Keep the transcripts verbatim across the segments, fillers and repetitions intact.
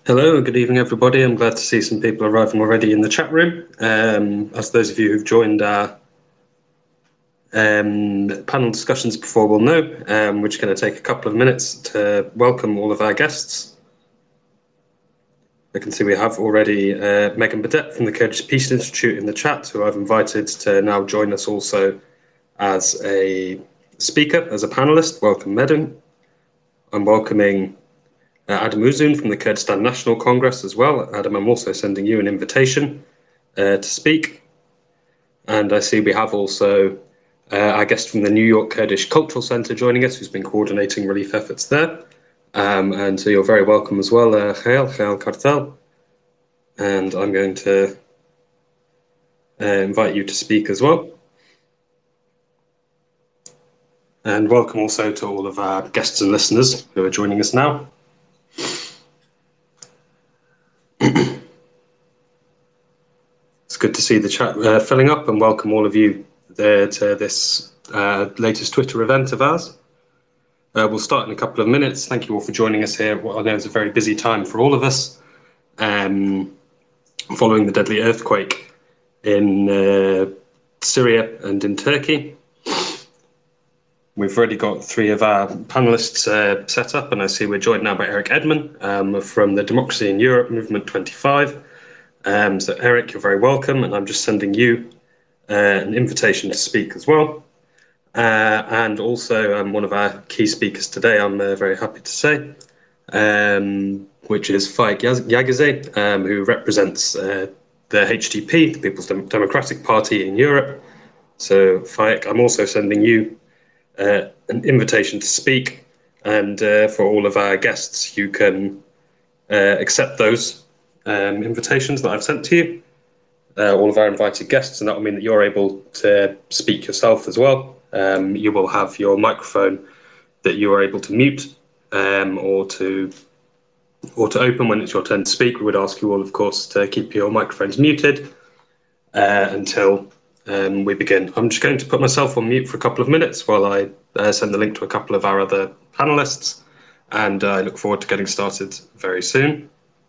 Hello, good evening, everybody. I'm glad to see some people arriving already in the chat room. Um, as those of you who've joined our um, panel discussions before will know, um, we're just going to take a couple of minutes to welcome all of our guests. I can see we have already uh, Megan Burdett from the Kurdish Peace Institute in the chat, who I've invited to now join us also as a speaker, as a panelist. Welcome, Megan. I'm welcoming Uh, Adam Uzun from the Kurdistan National Congress as well. Adam, I'm also sending you an invitation uh, to speak. And I see we have also uh, our guest from the New York Kurdish Cultural Center joining us, who's been coordinating relief efforts there. Um, and so you're very welcome as well, uh, Khael, Khael Kartal. And I'm going to uh, invite you to speak as well. And welcome also to all of our guests and listeners who are joining us now. It's good to see the chat uh, filling up, and welcome all of you there to this uh, latest Twitter event of ours. Uh, we'll start in a couple of minutes. Thank you all for joining us here. What I know is a very busy time for all of us, um, following the deadly earthquake in uh, Syria and in Turkey. We've already got three of our panelists uh, set up, and I see we're joined now by Eric Edman um, from the Democracy in Europe Movement twenty-five. Um, so Eric, you're very welcome, and I'm just sending you uh, an invitation to speak as well. Uh, and also um, one of our key speakers today, I'm uh, very happy to say, um, which is Faik Yagizé, um, who represents uh, the H D P, the People's Dem- Democratic Party in Europe. So Faik, I'm also sending you uh, an invitation to speak, and uh, for all of our guests, you can uh, accept those Um, invitations that I've sent to you, uh, all of our invited guests, and that will mean that you're able to speak yourself as well. Um, you will have your microphone that you are able to mute um, or to or to open when it's your turn to speak. We would ask you all, of course, to keep your microphones muted uh, until um, we begin. I'm just going to put myself on mute for a couple of minutes while I uh, send the link to a couple of our other panelists, and uh, I look forward to getting started very soon.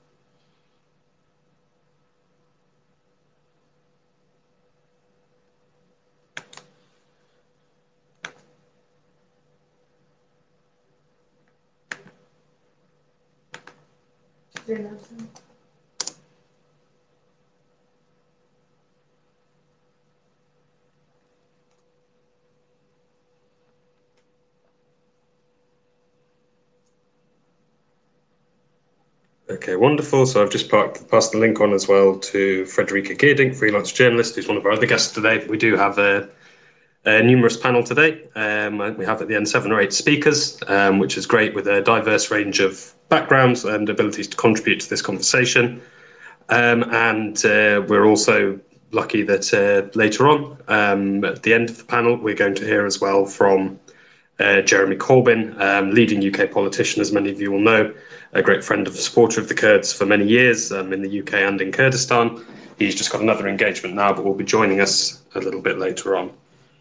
Okay, wonderful. So I've just passed the link on as well to Frederica Geerdink, freelance journalist, who's one of our other guests today. We do have a, a numerous panel today. Um, we have at the end seven or eight speakers, um, which is great, with a diverse range of backgrounds and abilities to contribute to this conversation. Um, and uh, we're also lucky that uh, later on, um, at the end of the panel, we're going to hear as well from Uh, Jeremy Corbyn, um, leading U K politician, as many of you will know, a great friend of supporter of the Kurds for many years um, in the U K and in Kurdistan. He's just got another engagement now, but will be joining us a little bit later on.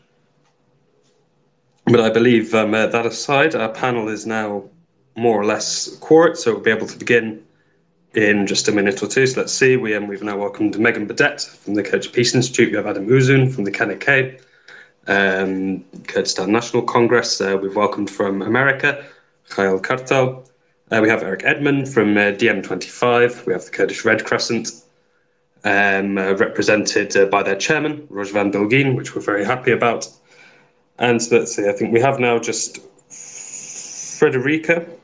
But I believe um, uh, that aside, our panel is now more or less quorate, so we'll be able to begin in just a minute or two. So let's see. We, um, we've now welcomed Megan Burdett from the Kurdish Peace Institute. We have Adam Uzun from the K N K. Um, Kurdistan National Congress, uh, we've welcomed from America, Khael Kartal. Uh, we have Eric Edman from uh, D M twenty-five. We have the Kurdish Red Crescent, um, uh, represented uh, by their chairman, Rojvan Bilgin, which we're very happy about. And so let's see, I think we have now just Frederica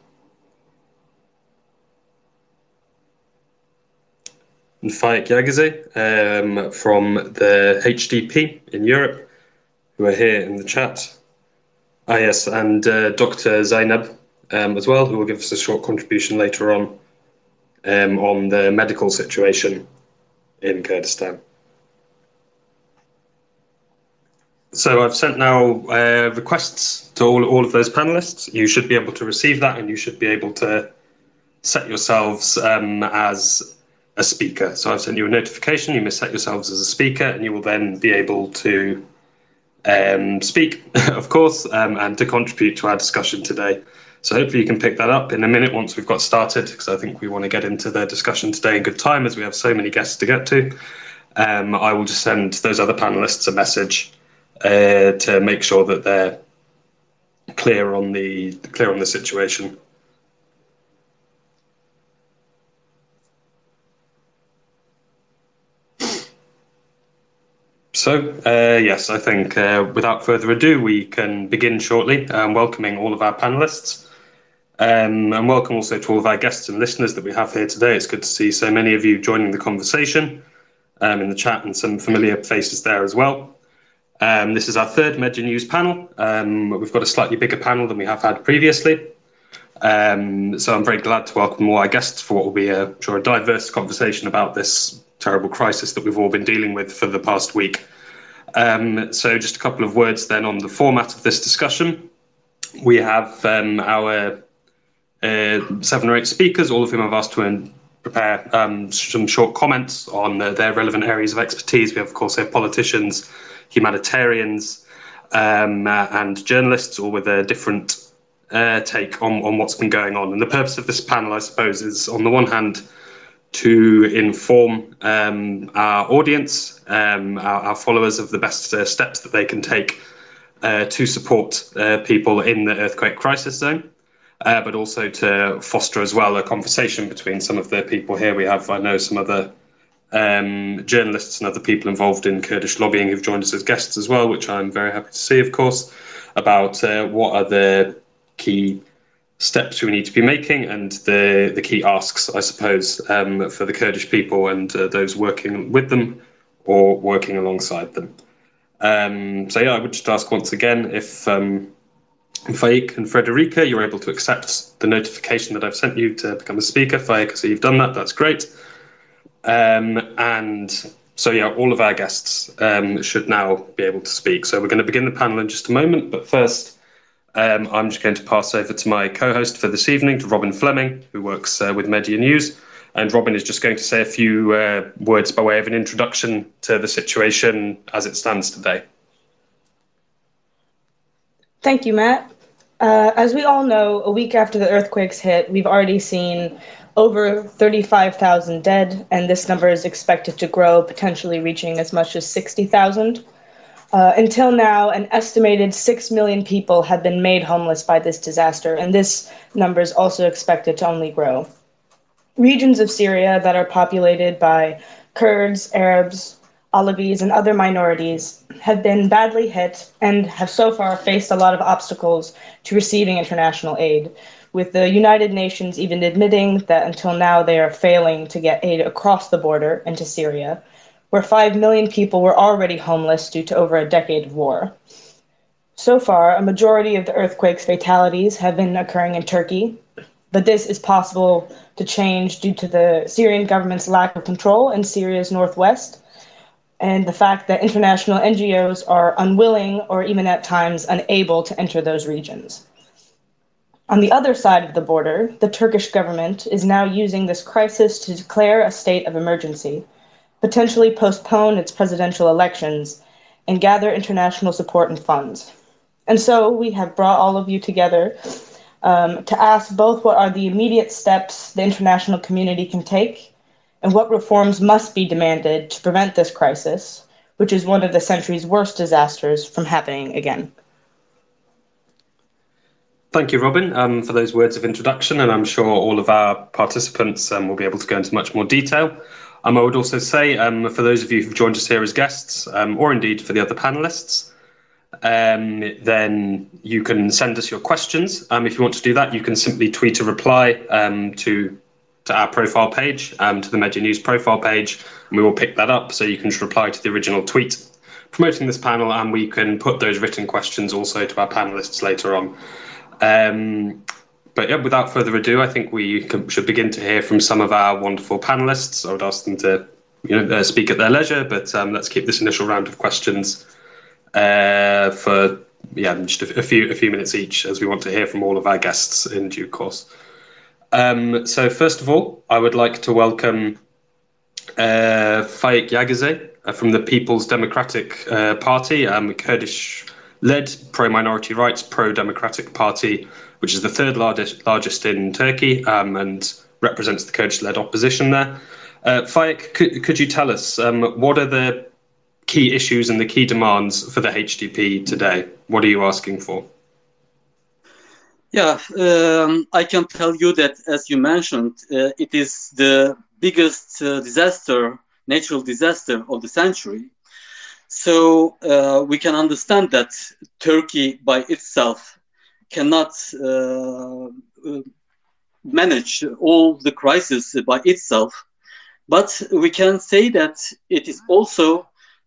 and Faik Yagizé um, from the H D P in Europe, who are here in the chat. Ah, yes, and uh, Doctor Zainab um, as well, who will give us a short contribution later on um, on the medical situation in Kurdistan. So I've sent now uh, requests to all, all of those panelists. You should be able to receive that, and you should be able to set yourselves um, as a speaker. So I've sent you a notification. You must set yourselves as a speaker, and you will then be able to Um, speak, of course, um, and to contribute to our discussion today. So hopefully you can pick that up in a minute once we've got started, because I think we want to get into the discussion today in good time as we have so many guests to get to. Um, I will just send those other panelists a message uh, to make sure that they're clear on the clear on the situation. So, uh, yes, I think uh, without further ado, we can begin shortly, um, welcoming all of our panelists. Um, and welcome also to all of our guests and listeners that we have here today. It's good to see so many of you joining the conversation um, in the chat, and some familiar faces there as well. Um, this is our third Media News panel. Um, we've got a slightly bigger panel than we have had previously. Um, so I'm very glad to welcome all our guests for what will be, a, I'm sure, a diverse conversation about this terrible crisis that we've all been dealing with for the past week. Um, so just a couple of words then on the format of this discussion. We have um, our uh, seven or eight speakers, all of whom I've asked to um, prepare um, some short comments on uh, their relevant areas of expertise. We have, of course, have politicians, humanitarians, um, uh, and journalists, all with a different uh, take on, on what's been going on. And the purpose of this panel, I suppose, is on the one hand to inform um, our audience, um, our, our followers, of the best uh, steps that they can take uh, to support uh, people in the earthquake crisis zone, uh, but also to foster as well a conversation between some of the people here. We have, I know, some other um, journalists and other people involved in Kurdish lobbying who've joined us as guests as well, which I'm very happy to see, of course, about uh, what are the key steps we need to be making and the, the key asks, I suppose, um, for the Kurdish people and uh, those working with them or working alongside them. Um, so yeah, I would just ask once again if um, Faik and Frederica, you're able to accept the notification that I've sent you to become a speaker. Faik, I see you've done that, that's great. Um, and so yeah, all of our guests um, should now be able to speak. So we're going to begin the panel in just a moment, but first, Um, I'm just going to pass over to my co-host for this evening, to Robin Fleming, who works uh, with Media News. And Robin is just going to say a few uh, words by way of an introduction to the situation as it stands today. Thank you, Matt. Uh, as we all know, a week after the earthquakes hit, we've already seen over thirty-five thousand dead, and this number is expected to grow, potentially reaching as much as sixty thousand. Uh, until now, an estimated six million people have been made homeless by this disaster, and this number is also expected to only grow. Regions of Syria that are populated by Kurds, Arabs, Alevis, and other minorities have been badly hit and have so far faced a lot of obstacles to receiving international aid, with the United Nations even admitting that until now they are failing to get aid across the border into Syria, where five million people were already homeless due to over a decade of war. So far, a majority of the earthquake's fatalities have been occurring in Turkey, but this is possible to change due to the Syrian government's lack of control in Syria's northwest, and the fact that international N G Os are unwilling or even at times unable to enter those regions. On the other side of the border, the Turkish government is now using this crisis to declare a state of emergency, potentially postpone its presidential elections, and gather international support and funds. And so we have brought all of you together um, to ask both what are the immediate steps the international community can take and what reforms must be demanded to prevent this crisis, which is one of the century's worst disasters, from happening again. Thank you, Robin, um, for those words of introduction, and I'm sure all of our participants um, will be able to go into much more detail. Um, I would also say, um, for those of you who've joined us here as guests, um, or indeed for the other panelists, um, then you can send us your questions. Um, if you want to do that, you can simply tweet a reply um, to to our profile page, um, to the Media News profile page, and we will pick that up. So you can just reply to the original tweet promoting this panel, and we can put those written questions also to our panelists later on. Um, But yeah, without further ado, I think we can, should begin to hear from some of our wonderful panelists. I would ask them to, you know, uh, speak at their leisure, but um, let's keep this initial round of questions uh, for yeah, just a, a few a few minutes each, as we want to hear from all of our guests in due course. Um, so first of all, I would like to welcome uh, Faik Yagizeh uh, from the People's Democratic uh, Party, um, a Kurdish led pro-minority rights, pro-democratic party, which is the third largest, largest in Turkey um, and represents the Kurdish-led opposition there. Uh, Faik, could, could you tell us um, what are the key issues and the key demands for the H D P today? What are you asking for? Yeah, um, I can tell you that, as you mentioned, uh, it is the biggest uh, disaster, natural disaster of the century. So uh, we can understand that Turkey by itself cannot uh, manage all the crisis by itself. But we can say that it is also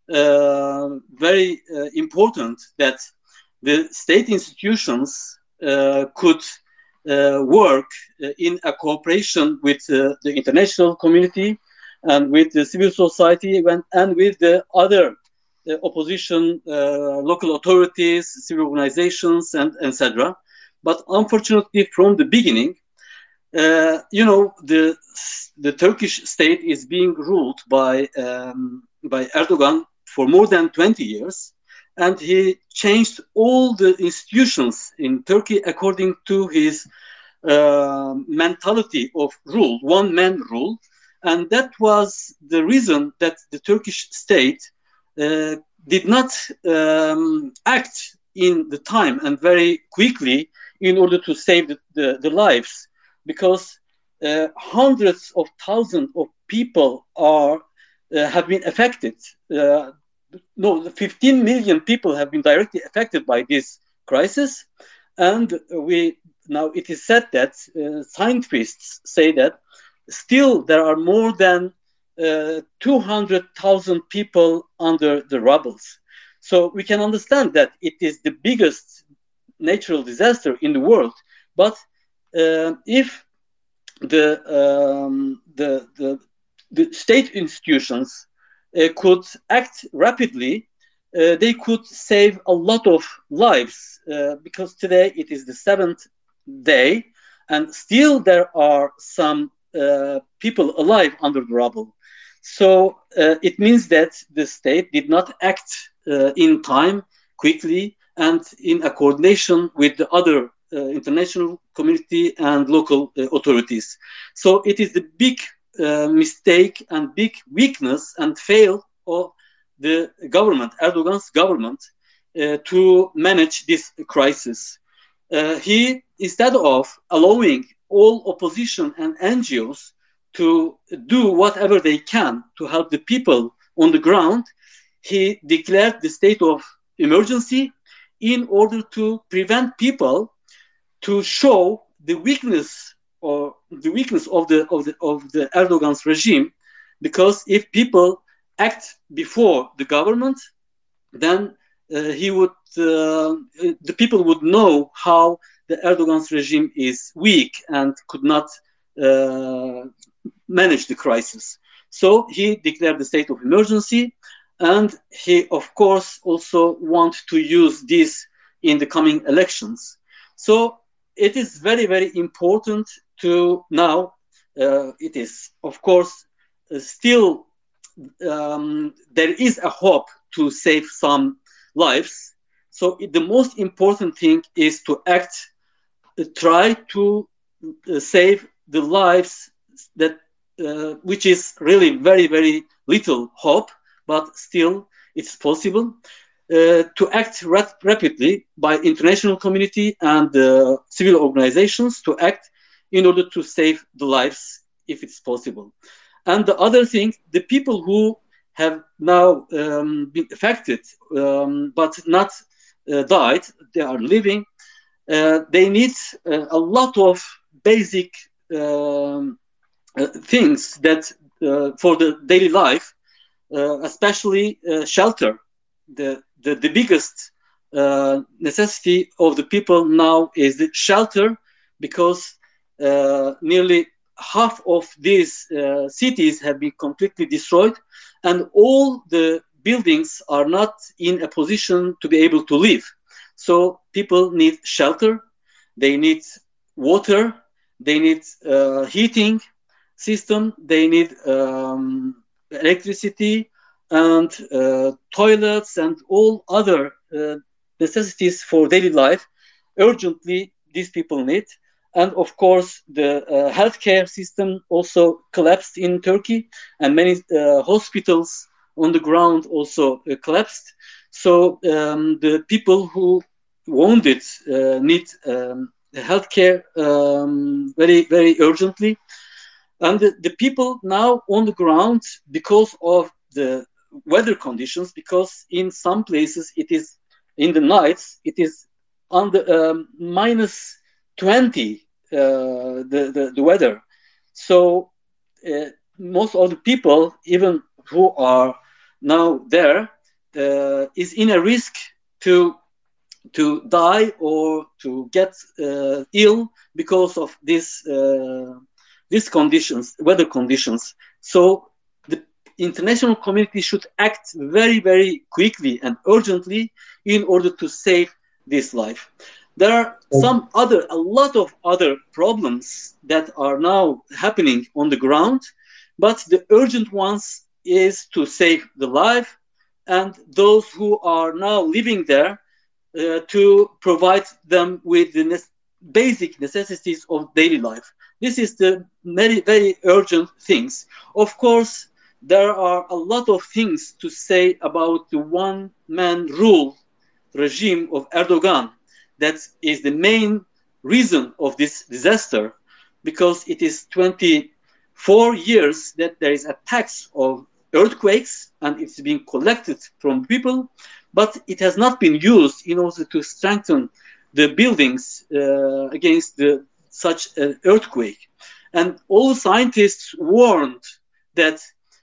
uh, very uh, important that the state institutions uh, could uh, work in a cooperation with uh, the international community and with the civil society and with the other uh, opposition, uh, local authorities, civil organizations, and et cetera. But unfortunately, from the beginning, Uh, you know, the the Turkish state is being ruled by um, by Erdogan for more than twenty years, and he changed all the institutions in Turkey according to his uh, mentality of rule, one man rule, and that was the reason that the Turkish state uh, did not um, act in the time and very quickly in order to save the, the, the lives. Because uh, hundreds of thousands of people are uh, have been affected. Uh, no, fifteen million people have been directly affected by this crisis, and we now it is said that uh, scientists say that still there are more than uh, two hundred thousand people under the rubble. So we can understand that it is the biggest natural disaster in the world, but Uh, if the, um, the, the the state institutions uh, could act rapidly, uh, they could save a lot of lives. Uh, because today it is the seventh day, and still there are some uh, people alive under the rubble. So uh, it means that the state did not act uh, in time, quickly, and in a coordination with the other Uh, international community and local uh, authorities. So it is the big uh, mistake and big weakness and fail of the government, Erdogan's government, uh, to manage this crisis. Uh, he, instead of allowing all opposition and N G Os to do whatever they can to help the people on the ground, he declared the state of emergency in order to prevent people to show the weakness or the weakness of the of the of the Erdogan's regime, because if people act before the government, then uh, he would uh, the people would know how the Erdogan's regime is weak and could not uh, manage the crisis. So he declared the state of emergency, and he of course also want to use this in the coming elections. So it is very, very important to now, uh, it is, of course, uh, still, um, there is a hope to save some lives. So it, the most important thing is to act, uh, try to uh, save the lives that, uh, which is really very, very little hope, but still it's possible. Uh, to act rap- rapidly by international community and uh, civil organizations to act in order to save the lives if it's possible. And the other thing, the people who have now um, been affected um, but not uh, died, they are living, uh, they need uh, a lot of basic um, uh, things that uh, for the daily life, uh, especially uh, shelter. The The, the biggest uh, necessity of the people now is the shelter, because uh, nearly half of these uh, cities have been completely destroyed, and all the buildings are not in a position to be able to live. So people need shelter, they need water, they need uh, heating system, they need um, electricity, and uh, toilets and all other uh, necessities for daily life urgently these people need. And of course, the uh, healthcare system also collapsed in Turkey, and many uh, hospitals on the ground also uh, collapsed. So um, the people who wounded uh, need um, healthcare um, very, very urgently. And the, the people now on the ground, because of the weather conditions, because in some places it is in the nights, it is on the um, minus twenty, uh, the, the, the weather. So uh, most of the people, even who are now there, uh, is in a risk to to die or to get uh, ill because of this uh, these conditions, weather conditions. So the international community should act very, very quickly and urgently in order to save this life. There are some other, a lot of other problems that are now happening on the ground, but the urgent ones is to save the life and those who are now living there uh, to provide them with the ne- basic necessities of daily life. This is the very, very urgent things. Of course, there are a lot of things to say about the one-man rule regime of Erdogan. That is the main reason of this disaster, because it is twenty-four years that there is a tax of earthquakes and it's being collected from people, but it has not been used in order to strengthen the buildings uh, against the, such an earthquake. And all scientists warned that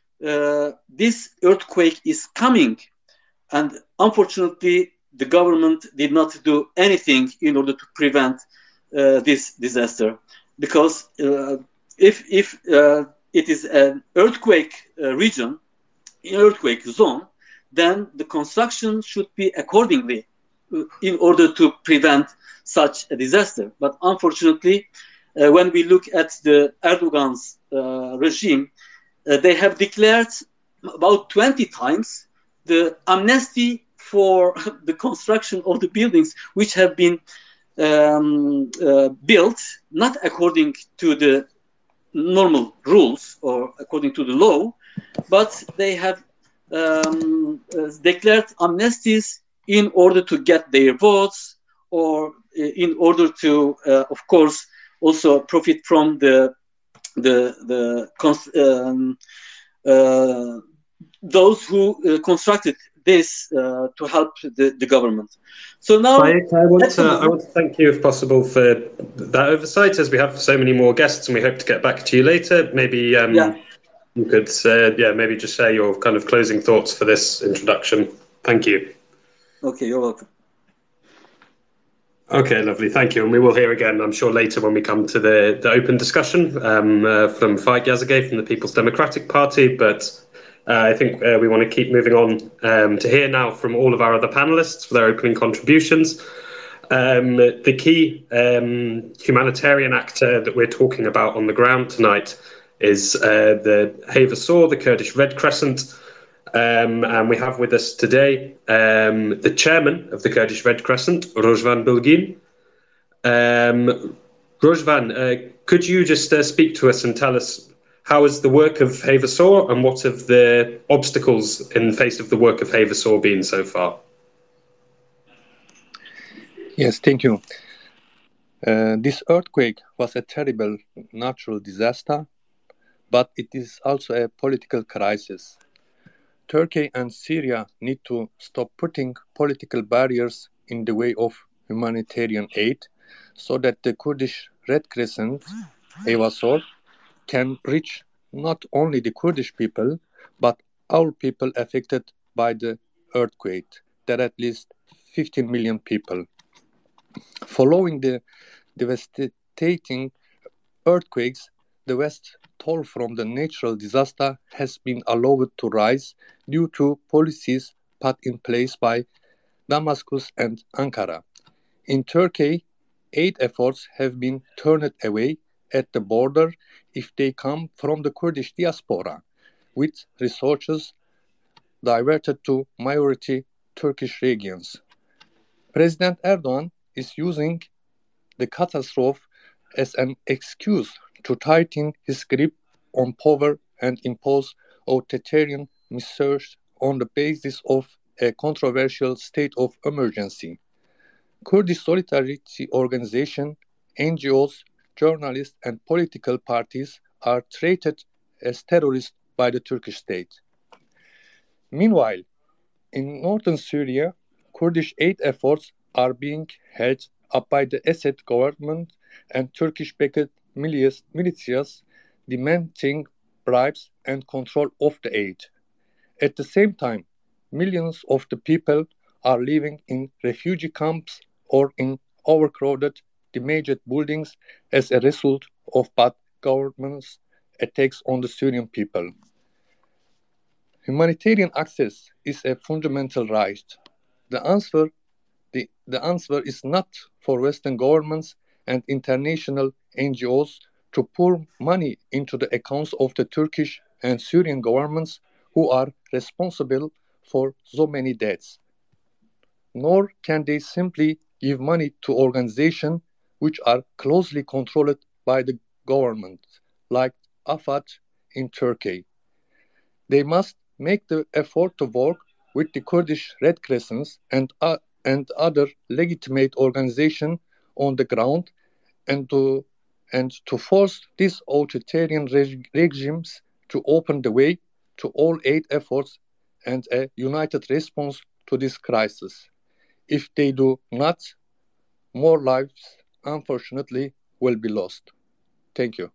uh, this earthquake is coming, and unfortunately the government did not do anything in order to prevent uh, this disaster, because uh, if, if uh, it is an earthquake uh, region, an earthquake zone, then the construction should be accordingly uh, in order to prevent such a disaster. But unfortunately, uh, when we look at the Erdogan's uh, regime, uh, they have declared about twenty times the amnesty for the construction of the buildings which have been um, uh, built not according to the normal rules or according to the law, but they have um, uh, declared amnesties in order to get their votes, or in order to, uh, of course, also profit from the the the um, uh, those who uh, constructed this uh, to help the, the government. So now, Faik, I want to I want to thank you, if possible, for that oversight, as we have so many more guests, and we hope to get back to you later. Maybe um, yeah. you could, uh, yeah, maybe just share your kind of closing thoughts for this introduction. Thank you. Okay, you're welcome. Okay, lovely. Thank you. And we will hear again, I'm sure, later when we come to the, the open discussion um, uh, from Faik Yazıcı from the People's Democratic Party. But uh, I think uh, we want to keep moving on um, to hear now from all of our other panelists for their opening contributions. Um, the key um, humanitarian actor that we're talking about on the ground tonight is uh, the Heyvasaur, the Kurdish Red Crescent. Um, and we have with us today um, the chairman of the Kurdish Red Crescent, Rojvan Bilgin. Um, Rojvan, uh, could you just uh, speak to us and tell us how is the work of Heyvasaur and what have the obstacles in the face of the work of Heyvasaur been so far? Yes, thank you. Uh, this earthquake was a terrible natural disaster, but it is also a political crisis. Turkey and Syria need to stop putting political barriers in the way of humanitarian aid so that the Kurdish Red Crescent, Heyvasaur, can reach not only the Kurdish people, but all people affected by the earthquake. There are at least fifteen million people. Following the devastating earthquakes, the West toll from the natural disaster has been allowed to rise due to policies put in place by Damascus and Ankara. In Turkey, aid efforts have been turned away at the border if they come from the Kurdish diaspora, with resources diverted to minority Turkish regions. President Erdogan is using the catastrophe as an excuse to tighten his grip on power and impose authoritarian measures on the basis of a controversial state of emergency. Kurdish Solidarity Organization, N G Os, journalists, and political parties are treated as terrorists by the Turkish state. Meanwhile, in northern Syria, Kurdish aid efforts are being held up by the Assad government and Turkish-backed militias demanding bribes and control of the aid. At the same time, millions of the people are living in refugee camps or in overcrowded, damaged buildings as a result of bad government's attacks on the Syrian people. Humanitarian access is a fundamental right. The answer, the, the answer is not for Western governments and international N G Os to pour money into the accounts of the Turkish and Syrian governments who are responsible for so many deaths. Nor can they simply give money to organizations which are closely controlled by the government, like AFAD in Turkey. They must make the effort to work with the Kurdish Red Crescents and, uh, and other legitimate organizations on the ground and to, and to force these authoritarian reg- regimes to open the way to all aid efforts and a united response to this crisis. If they do not, more lives, unfortunately, will be lost. Thank you.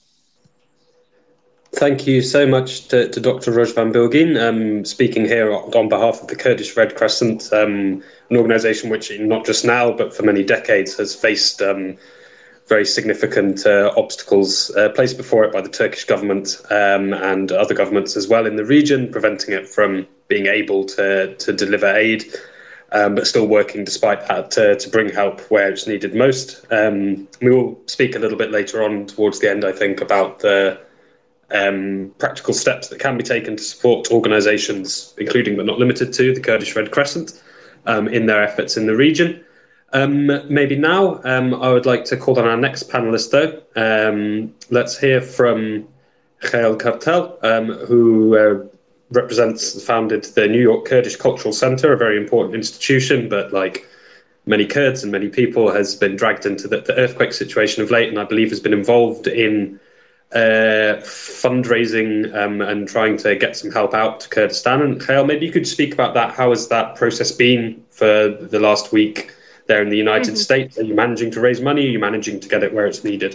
Thank you so much to, to Doctor Rojvan Bilgin, um, speaking here on behalf of the Kurdish Red Crescent, um, an organisation which not just now but for many decades has faced um, very significant uh, obstacles uh, placed before it by the Turkish government um, and other governments as well in the region, preventing it from being able to, to deliver aid, um, but still working despite that to, to bring help where it's needed most. Um, we will speak a little bit later on towards the end, I think, about the Um, practical steps that can be taken to support organisations, including but not limited to the Kurdish Red Crescent, um, in their efforts in the region. Um, maybe now um, I would like to call on our next panellist, though. Um, let's hear from Khael Kartal, um, who uh, represents, founded the New York Kurdish Cultural Center, a very important institution, but like many Kurds and many people, has been dragged into the, the earthquake situation of late, and I believe has been involved in Uh, fundraising um, and trying to get some help out to Kurdistan. And Khael, maybe you could speak about that. How has that process been for the last week there in the United mm-hmm. States? Are you managing to raise money? Are you managing to get it where it's needed?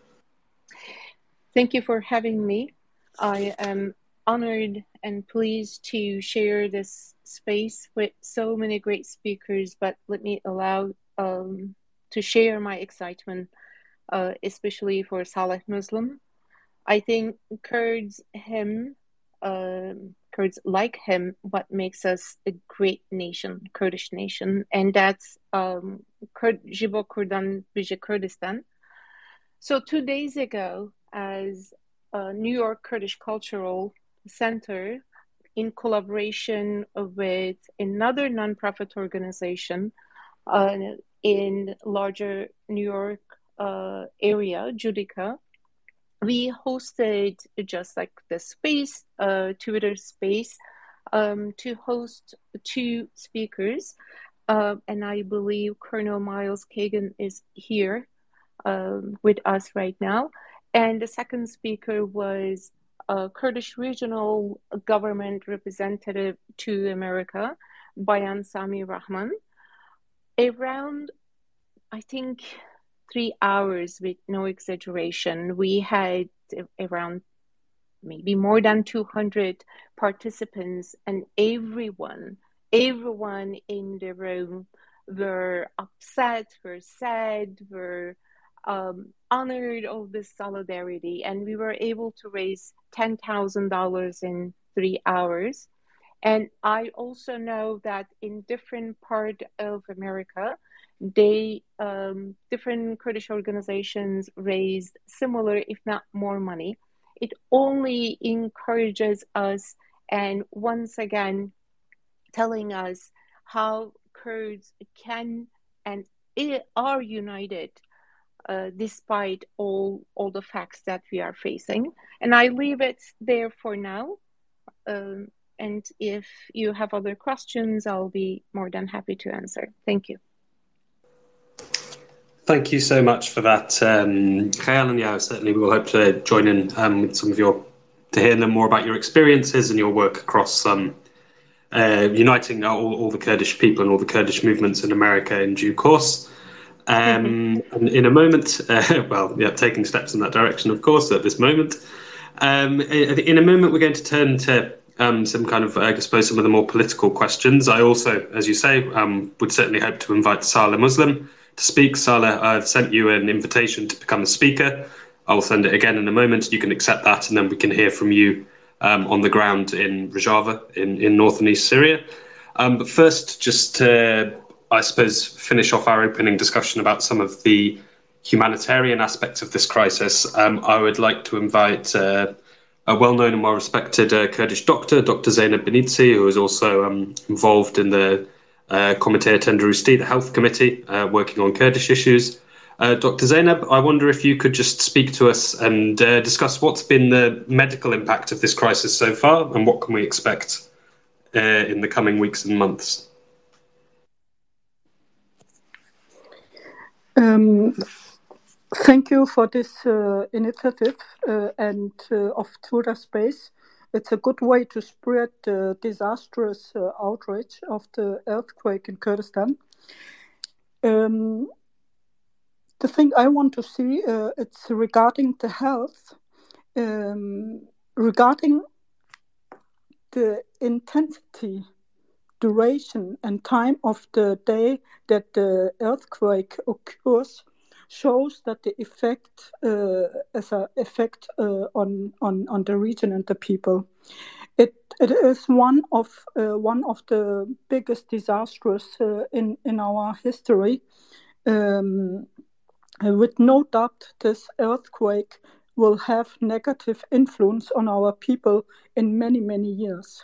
Thank you for having me. I am honored and pleased to share this space with so many great speakers, but let me allow um, to share my excitement, uh, especially for Saleh Muslim. I think Kurds, him, uh, Kurds like him, what makes us a great nation, Kurdish nation, and that's um, Kurd, Jibo Kurdan Bije Kurdistan. So two days ago, as a New York Kurdish Cultural Center, in collaboration with another nonprofit organization uh, in larger New York uh, area, Judica, we hosted just like the space, uh, Twitter space, um, to host two speakers. Uh, and I believe Colonel Miles Kagan is here um, with us right now. And the second speaker was a Kurdish regional government representative to America, Bayan Sami Rahman. Around, I think, three hours with no exaggeration. We had around maybe more than two hundred participants, and everyone, everyone in the room were upset, were sad, were um, honored of this solidarity. And we were able to raise ten thousand dollars in three hours. And I also know that in different part of America, they um, different Kurdish organizations raised similar, if not more money. It only encourages us and once again telling us how Kurds can and are united uh, despite all all the facts that we are facing. And I leave it there for now. Um, and if you have other questions, I'll be more than happy to answer. Thank you. Thank you so much for that, um, Khael, and yeah, certainly we will hope to join in um, with some of your, to hear them more about your experiences and your work across um, uh, uniting all, all the Kurdish people and all the Kurdish movements in America in due course. Um, and in a moment, uh, well, yeah, taking steps in that direction, of course, at this moment. Um, in a moment, we're going to turn to um, some kind of, I suppose, some of the more political questions. I also, as you say, um, would certainly hope to invite Saleh Muslim to speak. Saleh, I've sent you an invitation to become a speaker. I'll send it again in a moment. You can accept that, and then we can hear from you um, on the ground in Rojava, in, in north and east Syria. Um, but first, just to, I suppose, finish off our opening discussion about some of the humanitarian aspects of this crisis, um, I would like to invite uh, a well-known and well-respected uh, Kurdish doctor, Doctor Zeynep Benitsi, who is also um, involved in the uh, Comité Tenderusti, the health committee, uh, working on Kurdish issues. Uh, Doctor Zeynep, I wonder if you could just speak to us and uh, discuss what's been the medical impact of this crisis so far, and what can we expect uh, in the coming weeks and months? Um, thank you for this uh, initiative uh, and uh, of Twitter Space. It's a good way to spread the disastrous uh, outrage of the earthquake in Kurdistan. Um, the thing I want to see, uh, it's regarding the health, um, regarding the intensity, duration and time of the day that the earthquake occurs shows that the effect uh, as an effect uh, on, on on the region and the people. It it is one of uh, one of the biggest disasters uh, in in our history. Um, with no doubt, this earthquake will have negative influence on our people in many many years.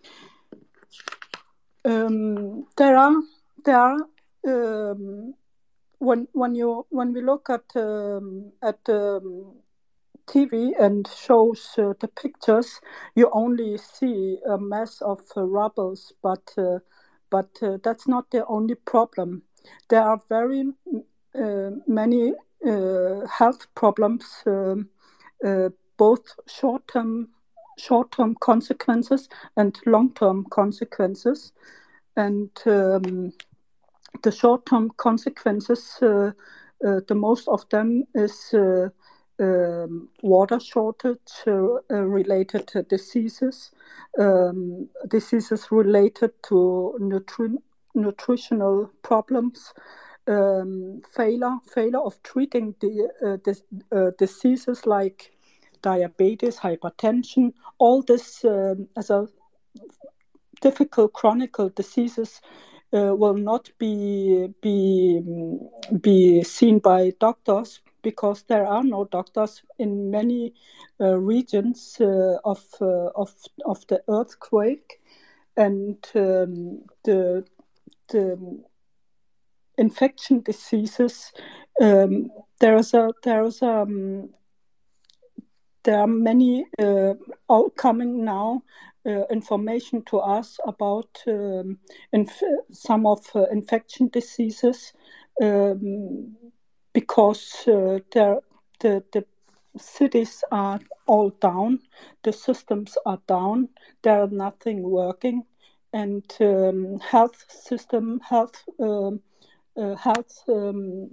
Um, there are there are um, when when you when we look at um, at um, T V and shows uh, the pictures, you only see a mass of uh, rubbles, but uh, but uh, that's not the only problem. There are very uh, many uh, health problems, um, uh, both short-term short-term consequences and long-term consequences. And um, the short-term consequences, uh, uh, the most of them is uh, um, water shortage uh, uh, related to diseases, um, diseases related to nutri- nutritional problems, um, failure, failure of treating the uh, dis- uh, diseases like diabetes, hypertension, all this um, as a difficult chronic diseases uh, will not be be be seen by doctors because there are no doctors in many uh, regions uh, of uh, of of the earthquake, and um, the the infection diseases. Um, there is a there is a um, there are many uh, coming now. Uh, information to us about um, inf- some of uh, infection diseases um, because uh, the, the cities are all down, the systems are down, there are nothing working, and um, health system, health, um, uh, health um,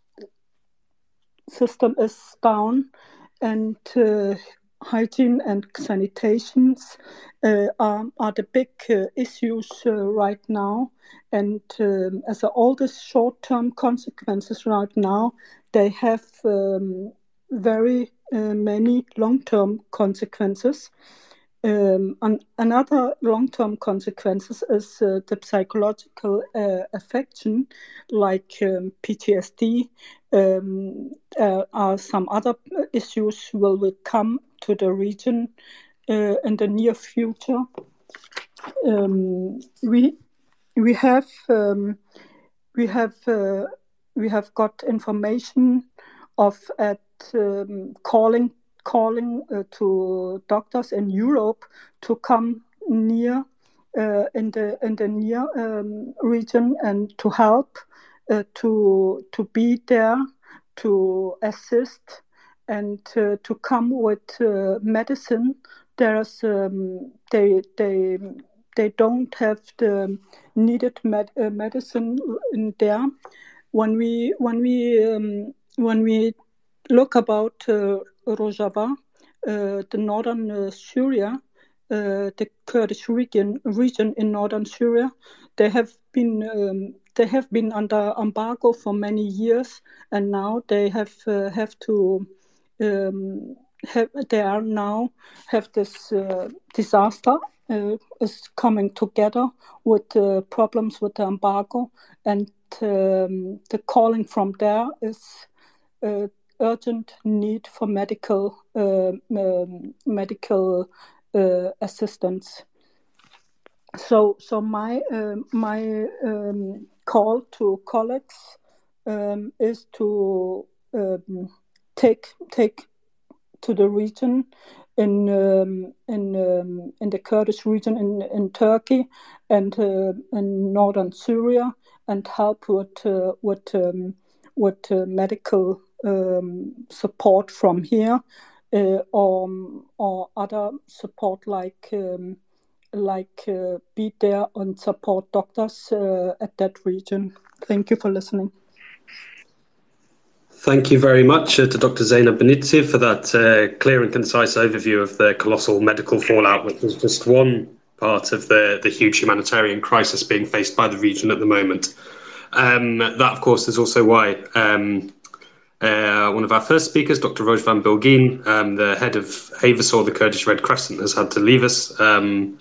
system is down, and uh, hygiene and sanitations uh, are, are the big uh, issues uh, right now. And um, as a, all the short-term consequences right now, they have um, very uh, many long-term consequences. Um, and another long-term consequences is uh, the psychological uh, affection, like um, P T S D. Um, there are some other issues will, will come to the region uh, in the near future. Um, we we have um, we have uh, we have got information of at um, calling calling uh, to doctors in Europe to come near uh, in the in the near um, region and to help uh, to to be there to assist and uh, to come with uh, medicine. There's um, they they they don't have the needed med- uh, medicine in there. When we when we um, when we look about uh, Rojava, uh, the northern uh, Syria, uh, the Kurdish region region in northern Syria, they have been um, they have been under embargo for many years, and now they have uh, have to um, have they are now have this uh, disaster uh, is coming together with uh, problems with the embargo, and um, the calling from there is uh, urgent need for medical uh, um, medical uh, assistance. So, so my uh, my um, call to colleagues um, is to um, take take to the region in um, in um, in the Kurdish region in in Turkey and uh, in northern Syria and help with uh, with um, with uh, medical um, support from here uh, or or other support like. Um, like uh, be there and support doctors uh, at that region. Thank you for listening. Thank you very much uh, to Doctor Zeynep Benitzi for that uh, clear and concise overview of the colossal medical fallout, which is just one part of the, the huge humanitarian crisis being faced by the region at the moment. Um, that, of course, is also why um, uh, one of our first speakers, Doctor Rojvan Bilgin, um, the head of Havasor, the Kurdish Red Crescent, has had to leave us. Um,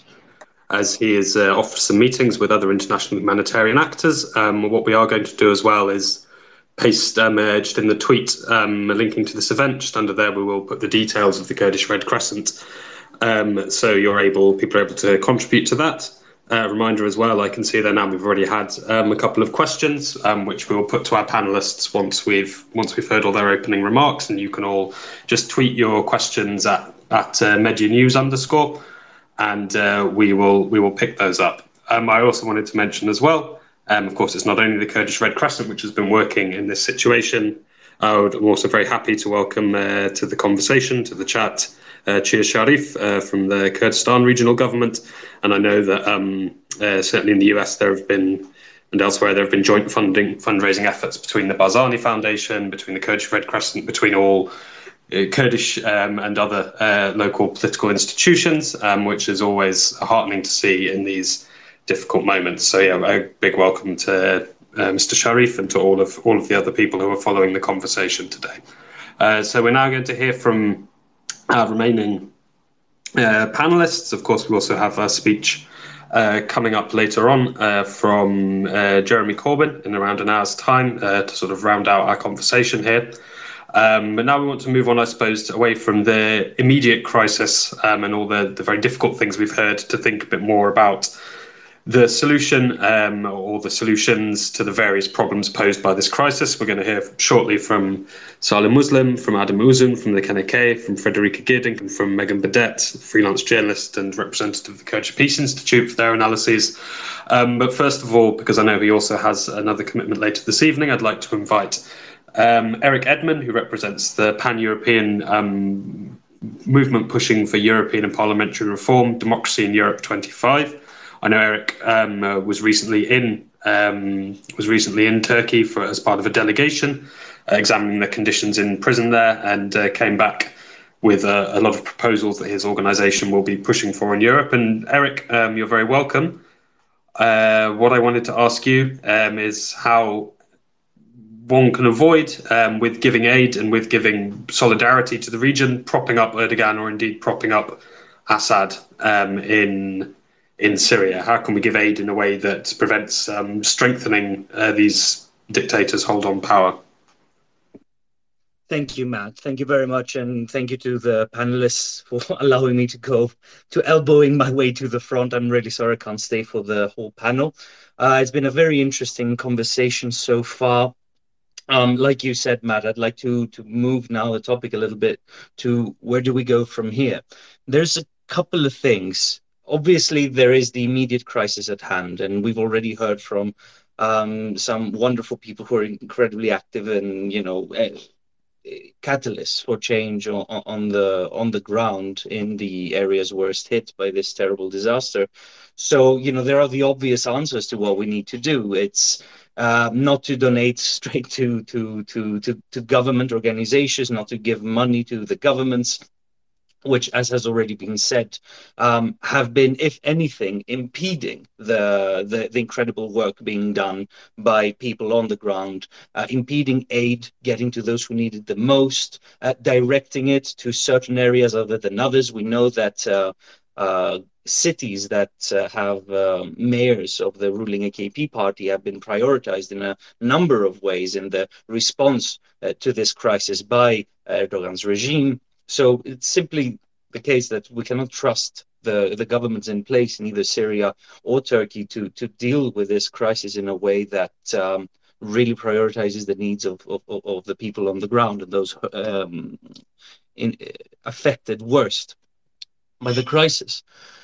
as he is uh, off for some meetings with other international humanitarian actors. Um, what we are going to do as well is paste um, uh, just in the tweet um, linking to this event. Just under there, we will put the details of the Kurdish Red Crescent. Um, so you're able, people are able to contribute to that. Uh, reminder as well, I can see there now we've already had um, a couple of questions, um, which we will put to our panelists once we've once we've heard all their opening remarks, and you can all just tweet your questions at at uh, Media News underscore. And uh, we will we will pick those up. Um, I also wanted to mention as well, um, of course, it's not only the Kurdish Red Crescent which has been working in this situation. Uh, I'm also very happy to welcome uh, to the conversation, to the chat, uh, Chia Sharif uh, from the Kurdistan Regional Government. And I know that um, uh, certainly in the U S there have been, and elsewhere, there have been joint funding fundraising efforts between the Barzani Foundation, between the Kurdish Red Crescent, between all Kurdish um, and other uh, local political institutions, um, which is always heartening to see in these difficult moments. So yeah, a big welcome to uh, Mister Sharif and to all of all of the other people who are following the conversation today. Uh, so we're now going to hear from our remaining uh, panelists. Of course, we also have a speech uh, coming up later on uh, from uh, Jeremy Corbyn in around an hour's time uh, to sort of round out our conversation here. Um, but now we want to move on, I suppose, away from the immediate crisis um, and all the, the very difficult things we've heard to think a bit more about the solution um, or the solutions to the various problems posed by this crisis. We're going to hear shortly from Salim Muslim, from Adam Uzun, from the K N K, from Frederica Gidding, and from Megan Badet, freelance journalist and representative of the Kurdish Peace Institute, for their analyses. Um, but first of all, because I know he also has another commitment later this evening, I'd like to invite Um, Eric Edman, who represents the pan-European um, movement pushing for European and parliamentary reform, Democracy in Europe twenty-five. I know Eric um, uh, was recently in um, was recently in Turkey for as part of a delegation uh, examining the conditions in prison there, and uh, came back with a, a lot of proposals that his organisation will be pushing for in Europe. And Eric, um, you're very welcome. Uh, what I wanted to ask you um, is how one can avoid, um, with giving aid and with giving solidarity to the region, propping up Erdogan or indeed propping up Assad um, in in Syria. How can we give aid in a way that prevents um, strengthening uh, these dictators' hold on power? Thank you, Matt. Thank you very much. And thank you to the panelists for allowing me to go to elbowing my way to the front. I'm really sorry I can't stay for the whole panel. Uh, it's been a very interesting conversation so far. Um, like you said, Matt, I'd like to to move now the topic a little bit to where do we go from here? There's a couple of things. Obviously, there is the immediate crisis at hand, and we've already heard from um, some wonderful people who are incredibly active and, you know, uh, catalysts for change on, on the on the ground in the areas worst hit by this terrible disaster. So, you know, there are the obvious answers to what we need to do. It's uh, not to donate straight to, to to to to government organizations, not to give money to the governments, which, as has already been said, um, have been, if anything, impeding the, the, the incredible work being done by people on the ground, uh, impeding aid getting to those who need it the most, uh, directing it to certain areas other than others. We know that uh, uh, cities that uh, have uh, mayors of the ruling A K P party have been prioritized in a number of ways in the response uh, to this crisis by Erdogan's regime. So it's simply the case that we cannot trust the, the governments in place in either Syria or Turkey to, to deal with this crisis in a way that um, really prioritizes the needs of, of, of the people on the ground and those um, in, affected worst by the crisis.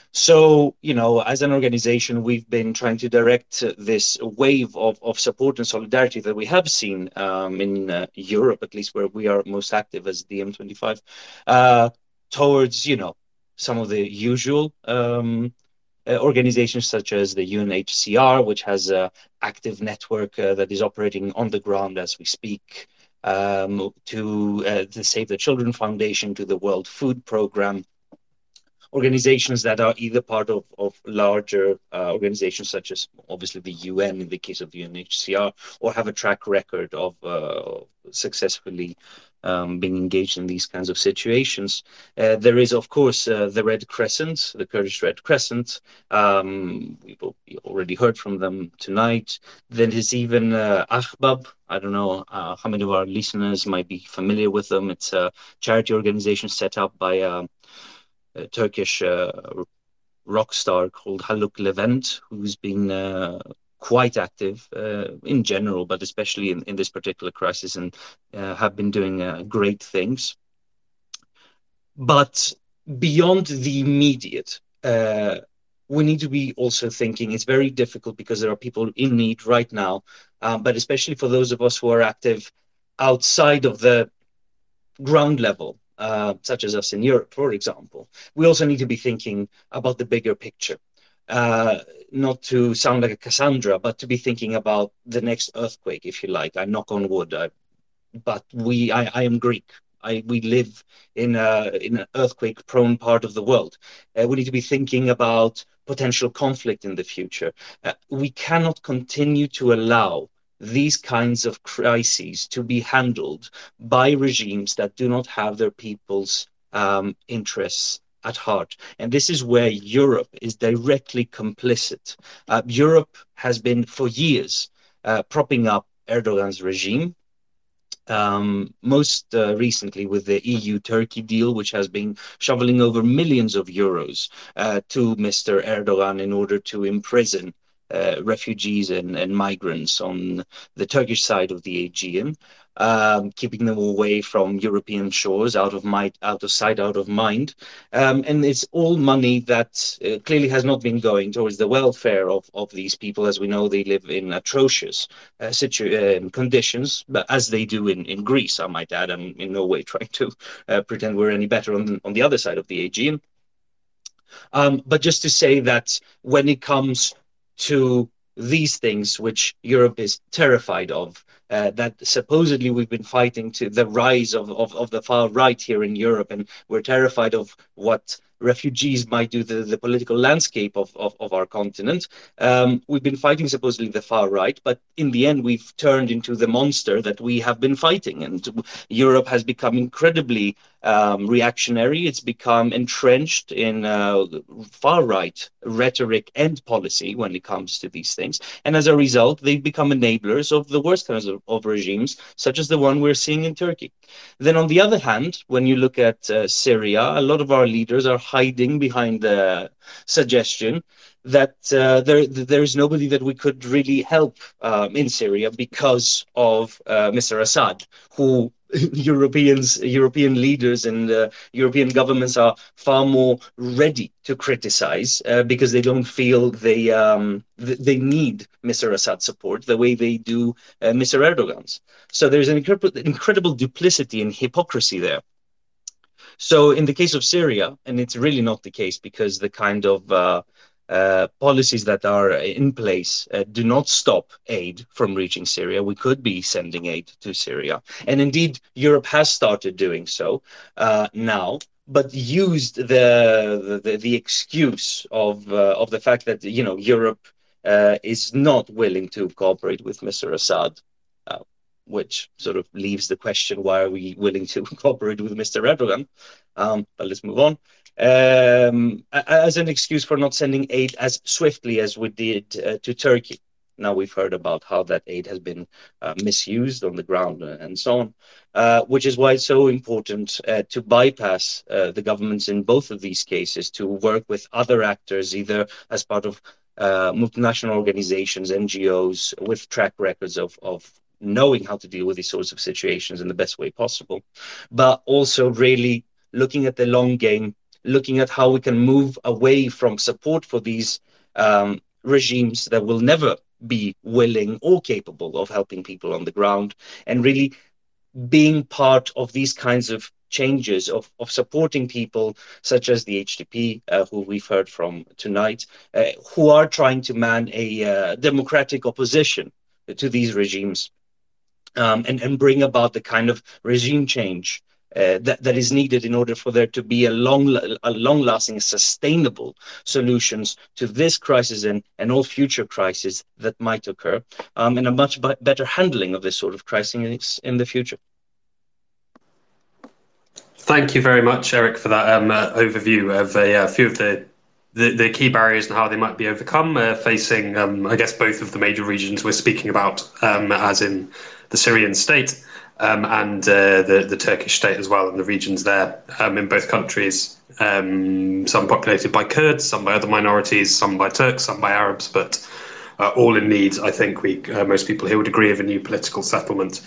So, you know, as an organization, we've been trying to direct uh, this wave of, of support and solidarity that we have seen um, in uh, Europe, at least where we are most active as D M twenty-five, uh, towards, you know, some of the usual um, uh, organizations such as the U N H C R, which has an active network uh, that is operating on the ground as we speak, um, to uh, the Save the Children Foundation, to the World Food Programme, organizations that are either part of, of larger uh, organizations such as obviously the U N in the case of the U N H C R, or have a track record of uh, successfully um, being engaged in these kinds of situations. Uh, there is, of course, uh, the Red Crescent, the Kurdish Red Crescent. Um, we've already heard from them tonight. Then there's even uh, Ahbab. I don't know uh, how many of our listeners might be familiar with them. It's a charity organization set up by um, a Turkish uh, rock star called Haluk Levent, who's been uh, quite active uh, in general, but especially in, in this particular crisis, and uh, have been doing uh, great things. But beyond the immediate, uh, we need to be also thinking it's very difficult because there are people in need right now, um, but especially for those of us who are active outside of the ground level, uh, such as us in Europe, for example, we also need to be thinking about the bigger picture. Uh, not to sound like a Cassandra, but to be thinking about the next earthquake, if you like. I knock on wood, I, but we, I, I am Greek. I, we live in a, in an earthquake-prone part of the world. Uh, we need to be thinking about potential conflict in the future. Uh, we cannot continue to allow these kinds of crises to be handled by regimes that do not have their people's um, interests at heart. And this is where Europe is directly complicit. Uh, Europe has been for years uh, propping up Erdogan's regime, um, most uh, recently with the E U-Turkey deal, which has been shoveling over millions of euros uh, to Mister Erdogan in order to imprison Uh, refugees and, and migrants on the Turkish side of the Aegean, um, keeping them away from European shores, out of might, out of sight, out of mind. Um, and it's all money that uh, clearly has not been going towards the welfare of, of these people. As we know, they live in atrocious uh, situ- uh, conditions, but as they do in, in Greece, I might add. I'm in no way trying to uh, pretend we're any better on, on the other side of the Aegean. Um, but just to say that when it comes to these things which Europe is terrified of, uh, that supposedly we've been fighting to the rise of, of, of the far right here in Europe, and we're terrified of what refugees might do the, the political landscape of, of, of our continent. Um, we've been fighting supposedly the far right, but in the end, we've turned into the monster that we have been fighting. And Europe has become incredibly um, reactionary. It's become entrenched in uh, far right rhetoric and policy when it comes to these things. And as a result, they've become enablers of the worst kinds of, of regimes, such as the one we're seeing in Turkey. Then on the other hand, when you look at uh, Syria, a lot of our leaders are hiding behind the suggestion that uh, there there is nobody that we could really help um, in Syria because of uh, Mister Assad, who Europeans, European leaders and uh, European governments are far more ready to criticize uh, because they don't feel they um, th they need Mister Assad's support the way they do uh, Mister Erdogan's. So there's an incredible, incredible duplicity and hypocrisy there. So in the case of Syria, and it's really not the case because the kind of uh, uh, policies that are in place uh, do not stop aid from reaching Syria. We could be sending aid to Syria. And indeed, Europe has started doing so uh, now, but used the, the, the excuse of, uh, of the fact that, you know, Europe uh, is not willing to cooperate with Mister Assad. Uh, which sort of leaves the question, why are we willing to cooperate with Mister Erdogan? Um, but let's move on. Um, as an excuse for not sending aid as swiftly as we did uh, to Turkey. Now we've heard about how that aid has been uh, misused on the ground and so on, uh, which is why it's so important uh, to bypass uh, the governments in both of these cases, to work with other actors, either as part of uh, multinational organizations, N G Os, with track records of, of knowing how to deal with these sorts of situations in the best way possible, but also really looking at the long game, looking at how we can move away from support for these um, regimes that will never be willing or capable of helping people on the ground, and really being part of these kinds of changes, of, of supporting people such as the H D P, uh, who we've heard from tonight, uh, who are trying to man a uh, democratic opposition to these regimes. Um, and, and bring about the kind of regime change uh, that, that is needed in order for there to be a long, a long-lasting, sustainable solutions to this crisis and, and all future crises that might occur, um, and a much better handling of this sort of crisis in the future. Thank you very much, Eric, for that um, uh, overview of a uh, few of the The, the key barriers and how they might be overcome, uh, facing, um, I guess, both of the major regions we're speaking about, um, as in the Syrian state um, and uh, the, the Turkish state as well, and the regions there um, in both countries, um, some populated by Kurds, some by other minorities, some by Turks, some by Arabs, but uh, all in need, I think we uh, most people here would agree, of a new political settlement.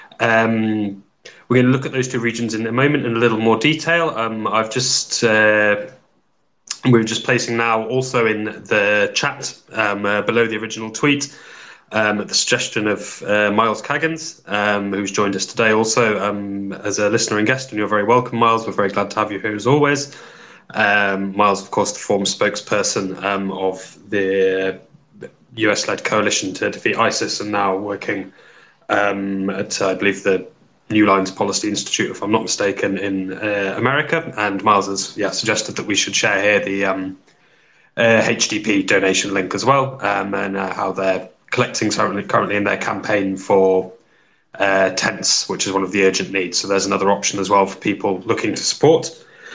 Um, we're going to look at those two regions in a moment in a little more detail. Um, I've just... Uh, We're just placing now also in the chat um, uh, below the original tweet um, at the suggestion of uh, Miles Kaggans, um, who's joined us today also um, as a listener and guest, and you're very welcome, Miles. We're very glad to have you here as always. Um, Miles, of course, the former spokesperson um, of the U S-led coalition to defeat ISIS, and now working um, at, I believe, the New Lines Policy Institute, if I'm not mistaken, in uh, America. And Miles has yeah, suggested that we should share here the um, uh, H D P donation link as well, um, and uh, how they're collecting currently, currently in their campaign for uh, tents, which is one of the urgent needs. So there's another option as well for people looking to support.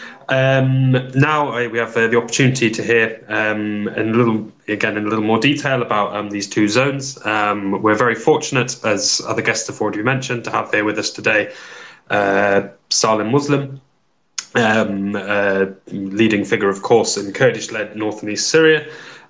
Um, now uh, we have uh, the opportunity to hear um, in a little, again, in a little more detail about um, these two zones. Um, we're very fortunate, as other guests have already mentioned, to have here with us today uh, Salim Muslim, um, uh, leading figure, of course, in Kurdish-led north and east Syria.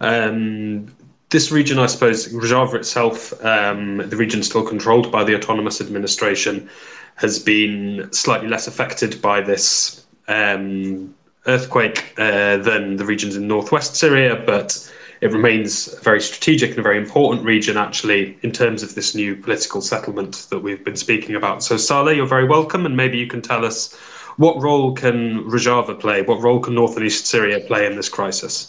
Um, this region, I suppose, Rojava itself, um, the region still controlled by the autonomous administration, has been slightly less affected by this Um, earthquake uh, than the regions in northwest Syria, but it remains a very strategic and a very important region, actually, in terms of this new political settlement that we've been speaking about. So, Saleh, you're very welcome, and maybe you can tell us, what role can Rojava play, what role can north and east Syria play in this crisis?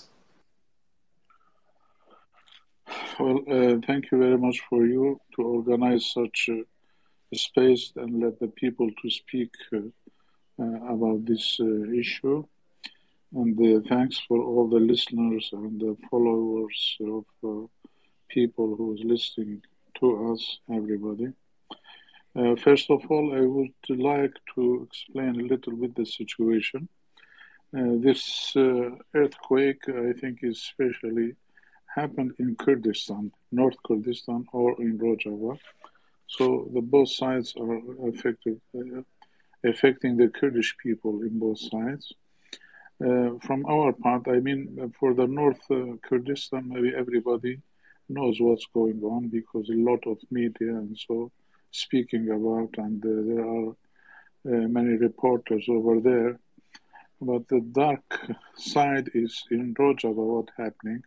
Well, uh, thank you very much for you to organize such a, a space and let the people to speak uh, Uh, about this uh, issue. and uh, thanks for all the listeners and the followers of uh, people who's listening to us, everybody. Uh, first of all, I would like to explain a little bit the situation. Uh, this uh, earthquake, I think, is especially happened in Kurdistan, North Kurdistan, or in Rojava. So the both sides are affected, uh, affecting the Kurdish people in both sides. Uh, from our part, I mean, for the North uh, Kurdistan, maybe everybody knows what's going on because a lot of media and so speaking about, and uh, there are uh, many reporters over there. But the dark side is in Rojava, what's happening.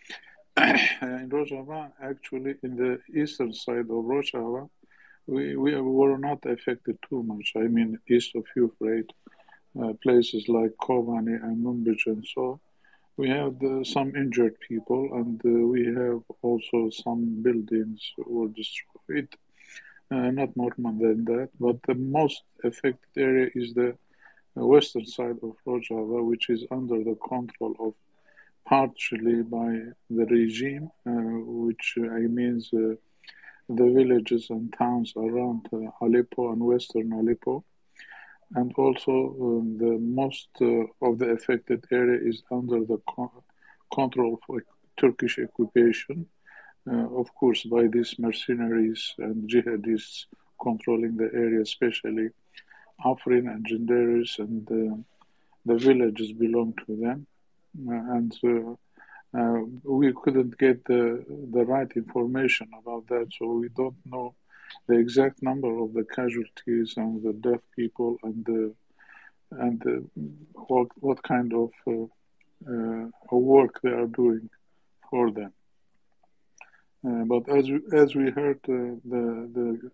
In Rojava, actually, in the eastern side of Rojava, we, we were not affected too much. I mean, east of Euphrates, uh, places like Kobani and Manbij and so, we have the, some injured people, and uh, we have also some buildings were destroyed. Uh, not more than that, but the most affected area is the western side of Rojava, which is under the control of partially by the regime, uh, which uh, I means uh, the villages and towns around uh, Aleppo and western Aleppo. And also um, the most uh, of the affected area is under the co- control of Turkish occupation, uh, of course, by these mercenaries and jihadists controlling the area, especially Afrin and Jinderis, and uh, the villages belong to them. Uh, and uh, uh, we couldn't get the, the right information about that, so we don't know the exact number of the casualties and the deaf people and the, and the, what what kind of uh, uh, work they are doing for them. Uh, but as we, as we heard, uh, the the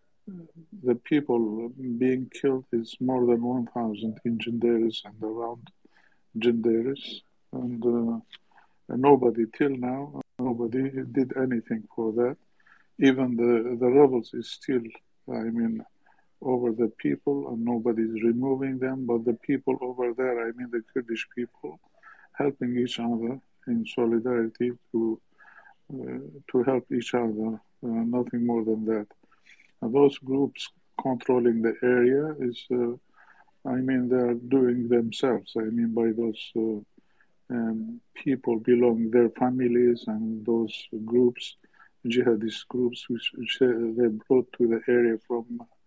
the people being killed is more than one thousand in Jinderis and around Jinderis, and uh, nobody till now nobody did anything for that. Even the the rebels is still, I mean, over the people, and nobody is removing them. But the people over there, I mean, the Kurdish people, helping each other in solidarity to uh, to help each other. Uh, nothing more than that. And those groups controlling the area is, uh, I mean, they are doing themselves. I mean, by those uh, um, people belong their families and those groups, jihadist groups, which, which they brought to the area from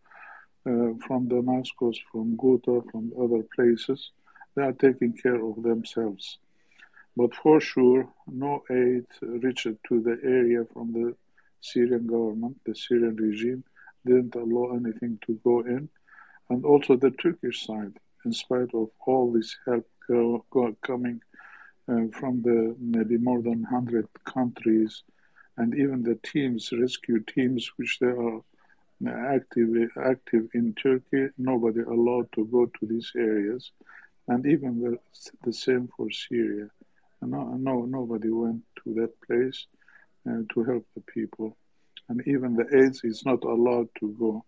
uh, from Damascus, from Ghouta, from other places. They are taking care of themselves. But for sure, no aid reached to the area from the Syrian government, the Syrian regime didn't allow anything to go in. And also the Turkish side, in spite of all this help go, go, coming uh, from the maybe more than one hundred countries, and even the teams, rescue teams, which they are active, active in Turkey, nobody allowed to go to these areas. And even the, the same for Syria. No, no, nobody went to that place uh, to help the people. And even the aids is not allowed to go.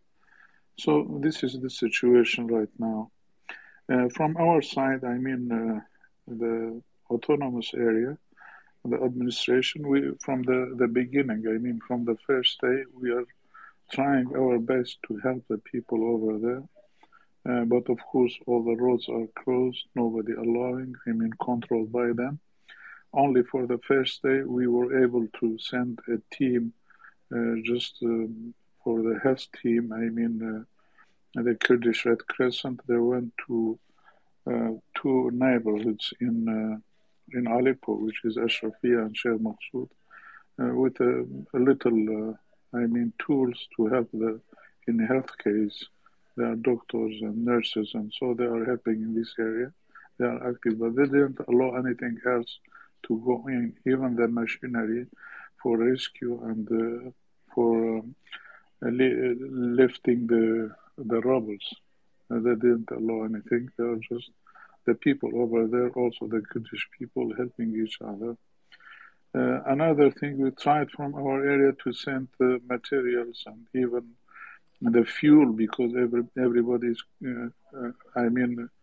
So this is the situation right now. Uh, from our side, I mean, uh, the autonomous area, the administration, we from the, the beginning, I mean, from the first day, we are trying our best to help the people over there. Uh, but of course, all the roads are closed, nobody allowing, I mean, controlled by them. Only for the first day, we were able to send a team uh, just um, for the health team. I mean, uh, the Kurdish Red Crescent, they went to uh, two neighborhoods in uh, in Aleppo, which is Ashrafia and Sheikh Maqsoud, uh, with a, a little, uh, I mean, tools to help the in health case. There are doctors and nurses, and so they are helping in this area. They are active, but they didn't allow anything else to go in, even the machinery for rescue and uh, for um, li- lifting the the rubbles. Uh, they didn't allow anything. They are just the people over there, also the Kurdish people, helping each other. Uh, another thing, we tried from our area to send the materials and even the fuel, because every everybody is, uh, uh, I mean,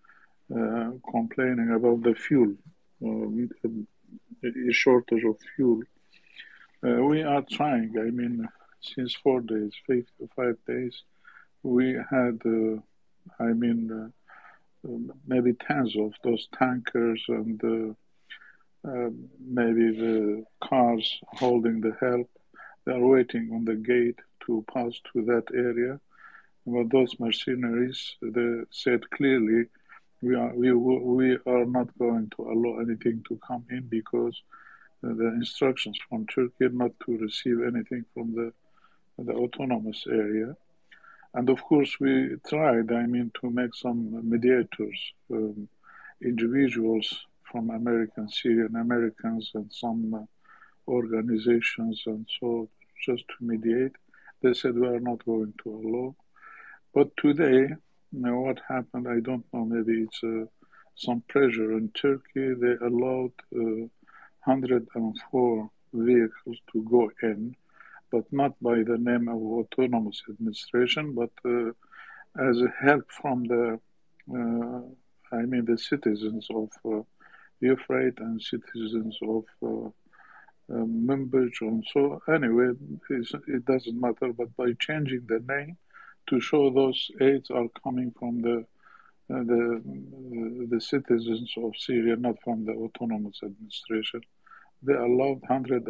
uh, complaining about the fuel, uh, a shortage of fuel. Uh, we are trying. I mean, since four days, five, five days, we had, uh, I mean, uh, maybe tens of those tankers and uh, uh, maybe the cars holding the help. They are waiting on the gate to pass to that area. But those mercenaries, they said clearly, we are we we are not going to allow anything to come in because the instructions from Turkey not to receive anything from the the autonomous area. And of course, we tried, I mean, to make some mediators, um, individuals from American, Syrian Americans, and some uh, organizations, and so just to mediate. They said we are not going to allow. But today, you know, what happened, I don't know, maybe it's uh, some pressure in Turkey. They allowed uh, one hundred four vehicles to go in, but not by the name of autonomous administration, but uh, as a help from the, uh, I mean, the citizens of uh, Euphrates and citizens of uh, uh, Manbij. And so anyway, it doesn't matter, but by changing the name to show those aids are coming from the uh, the uh, the citizens of Syria, not from the autonomous administration. They allowed one hundred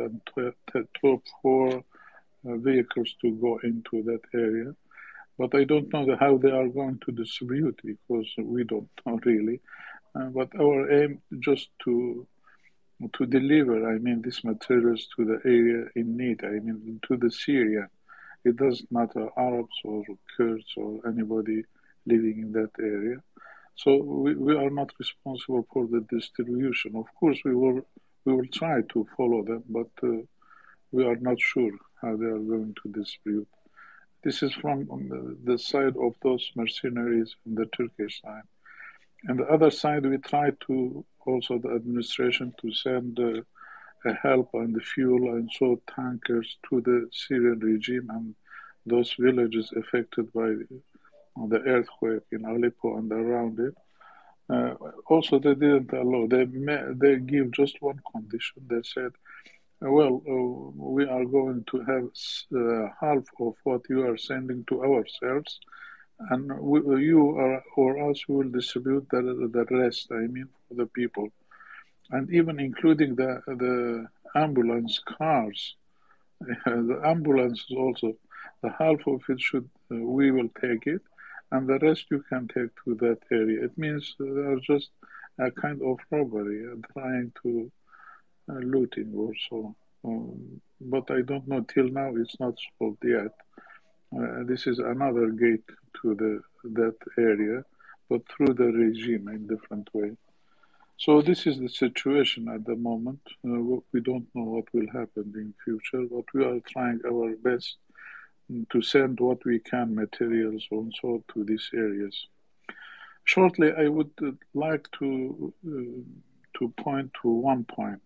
twelve uh, vehicles to go into that area. But I don't know how they are going to distribute because we don't know really. Uh, but our aim just to to deliver, I mean, these materials to the area in need, I mean, to the Syrian. It doesn't matter Arabs or Kurds or anybody living in that area. So we, we are not responsible for the distribution. Of course, we will we will try to follow them, but uh, we are not sure how they are going to distribute. This is from the side of those mercenaries on the Turkish side. And the other side, we try to also the administration to send uh, a help and the fuel and so tankers to the Syrian regime and those villages affected by the earthquake in Aleppo and around it. Uh, also, they didn't allow. They may, they give just one condition. They said, well, uh, we are going to have uh, half of what you are sending to ourselves, and we, you are, or us will distribute the, the rest, I mean, for the people. And even including the, the ambulance cars, the ambulances also, the half of it should, uh, we will take it, and the rest you can take to that area. It means they are just a kind of robbery, uh, trying to uh, looting or so. Um, but I don't know, till now it's not solved yet. Uh, this is another gate to the that area, but through the regime in different way. So this is the situation at the moment. Uh, we don't know what will happen in future, but we are trying our best to send what we can, materials also to these areas. Shortly, I would uh, like to uh, to point to one point.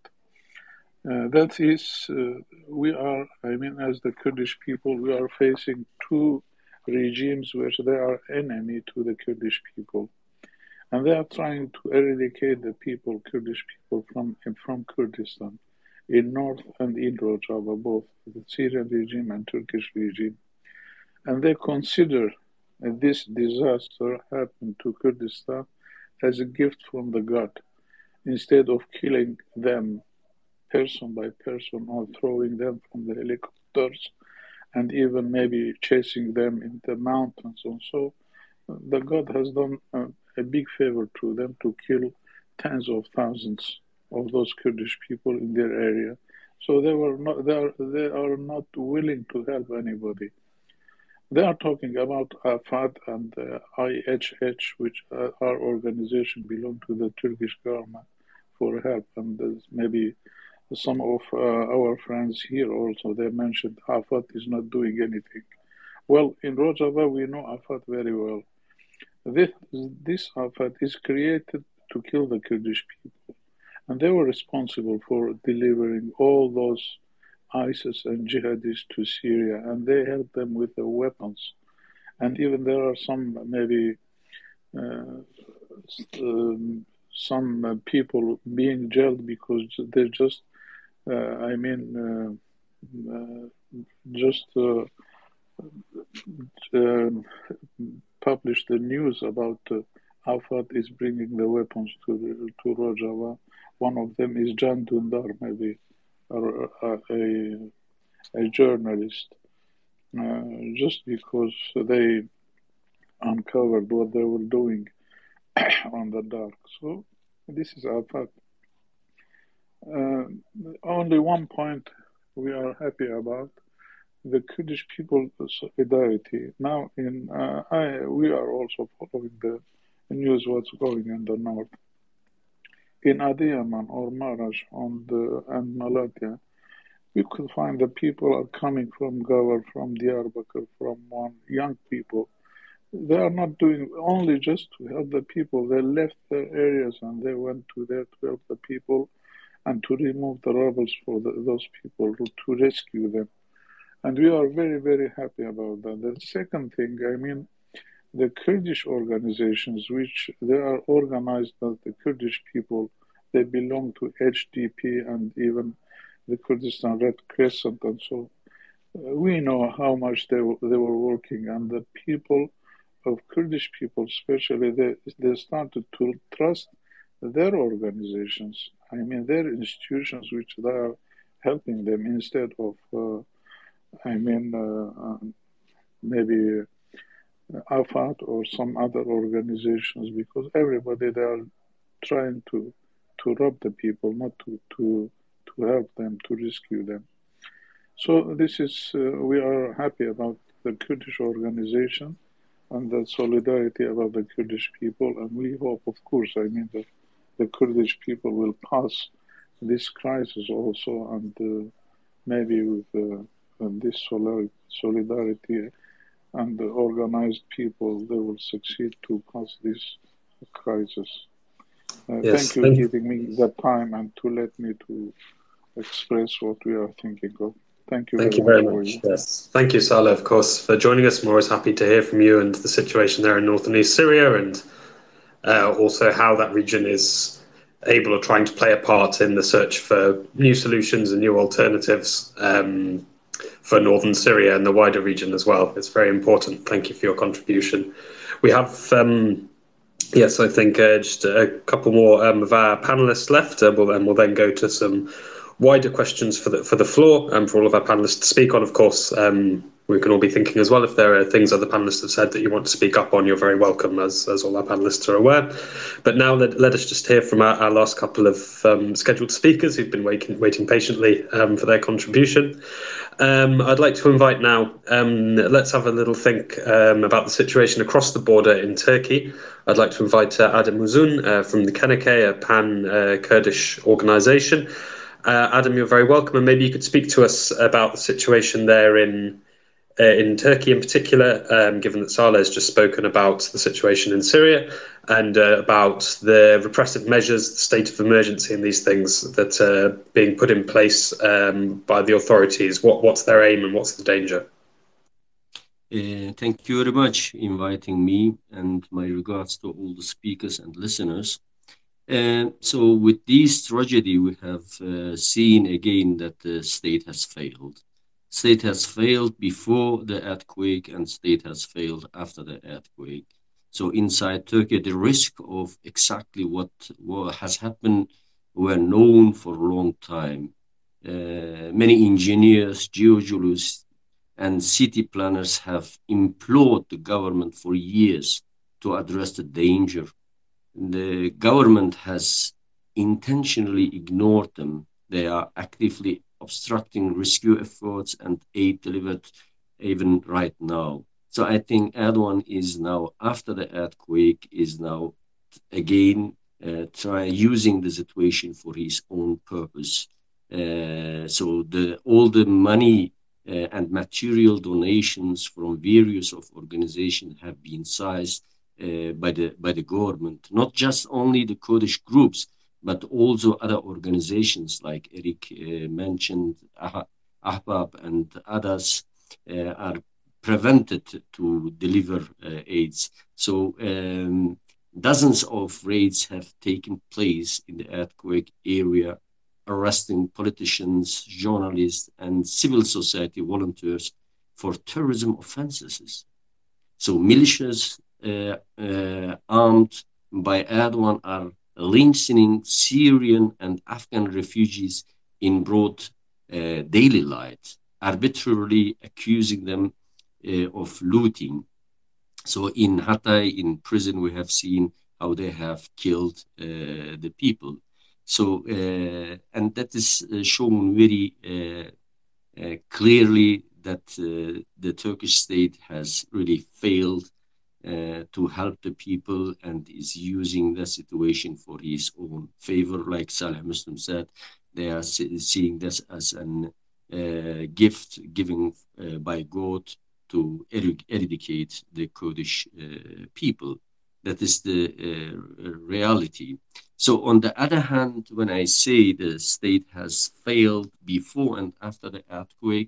Uh, that is, uh, we are, I mean, as the Kurdish people, we are facing two regimes which they are enemy to the Kurdish people. And they are trying to eradicate the people, Kurdish people, from, from Kurdistan, in north and in Rojava, both the Syrian regime and Turkish regime. And they consider uh, this disaster happened to Kurdistan as a gift from the God, instead of killing them person by person or throwing them from the helicopters and even maybe chasing them in the mountains. And so uh, the God has done uh, a big favor to them to kill tens of thousands of those Kurdish people in their area. So they were not, they are, they are not willing to help anybody. They are talking about Afad and uh, I H H, which uh, our organization belong to the Turkish government, for help. And there's maybe some of uh, our friends here also, they mentioned Afad is not doing anything. Well, in Rojava, we know Afad very well. This, this Afad is created to kill the Kurdish people. And they were responsible for delivering all those ISIS and jihadists to Syria, and they helped them with the weapons. And even there are some maybe uh, um, some uh, people being jailed because they just, uh, I mean, uh, uh, just uh, uh, published the news about uh, Afad is bringing the weapons to to Rojava. One of them is Can Dündar, maybe, or uh, a a journalist, uh, just because they uncovered what they were doing on the dark. So this is Afad. Uh, only one point we are happy about: the Kurdish people solidarity. Now, in uh, I we are also following the news what's going in the north. In Adiyaman or Marash on the and Malatya, we could find the people are coming from Gawar, from Diyarbakir, from one young people. They are not doing only just to help the people. They left their areas and they went to there to help the people and to remove the rebels for the, those people, to, to rescue them. And we are very, very happy about that. The second thing, I mean, the Kurdish organizations, which they are organized as the Kurdish people, they belong to H D P and even the Kurdistan Red Crescent. And so uh, we know how much they, they were working, and the people of Kurdish people, especially, they, they started to trust their organizations. I mean, their institutions, which they are helping them instead of, uh, I mean, uh, uh, maybe Afad or some other organizations, because everybody, they are trying to to rob the people, not to to to help them, to rescue them. So this is uh, we are happy about the Kurdish organization and the solidarity about the Kurdish people, and we hope, of course, I mean, that the Kurdish people will pass this crisis also, and uh, maybe with uh, this solidarity and the organized people, they will succeed to pass this crisis. Uh, yes, thank you thank for giving me the time and to let me to express what we are thinking of. Thank you Thank very you very much. much. You. Yes, thank you, Saleh, of course, for joining us. I'm always happy to hear from you and the situation there in north and east Syria, and uh, also how that region is able or trying to play a part in the search for new solutions and new alternatives um, for northern Syria and the wider region as well. It's very important. Thank you for your contribution. We have, um, yes, I think uh, just a couple more um, of our panelists left, uh, we'll, and we'll then go to some wider questions for the for the floor and for all of our panelists to speak on. Of course, um, we can all be thinking as well, if there are things other panelists have said that you want to speak up on, you're very welcome, as as all our panelists are aware. But now let, let us just hear from our, our last couple of um, scheduled speakers who've been waiting waiting patiently um, for their contribution. Um, I'd like to invite now, um, let's have a little think um, about the situation across the border in Turkey. I'd like to invite uh, Adam Uzun uh, from the Keneke, a pan-Kurdish uh, organisation. Uh, Adam, you're very welcome, and maybe you could speak to us about the situation there in uh, in Turkey in particular, um, given that Saleh has just spoken about the situation in Syria and uh, about the repressive measures, the state of emergency and these things that are being put in place um, by the authorities. What, what's their aim and what's the danger? Uh, thank you very much for inviting me, and my regards to all the speakers and listeners. And so with this tragedy, we have uh, seen again that the state has failed. State has failed before the earthquake, and state has failed after the earthquake. So inside Turkey, the risk of exactly what, what has happened were known for a long time. Uh, many engineers, geologists, and city planners have implored the government for years to address the danger. The government has intentionally ignored them. They are actively obstructing rescue efforts and aid delivered even right now. So I think Erdogan is now, after the earthquake, is now again uh, try using the situation for his own purpose. Uh, so the all the money uh, and material donations from various of organizations have been seized Uh, by the by the government, not just only the Kurdish groups, but also other organizations like Eric uh, mentioned, ah Ahbab and others uh, are prevented to deliver uh, aids. So um, dozens of raids have taken place in the earthquake area, arresting politicians, journalists, and civil society volunteers for terrorism offenses. So militias uh, uh, armed by Erdogan are lynching Syrian and Afghan refugees in broad uh, daily light, arbitrarily accusing them uh, of looting. So in Hatay, in prison, we have seen how they have killed uh, the people. So, uh, and that is uh, shown very uh, uh, clearly that uh, the Turkish state has really failed uh, to help the people and is using the situation for his own favor. Like Saleh Muslim said, they are seeing this as a uh, gift given uh, by God to eradicate the Kurdish uh, people. That is the uh, reality. So on the other hand, when I say the state has failed before and after the earthquake,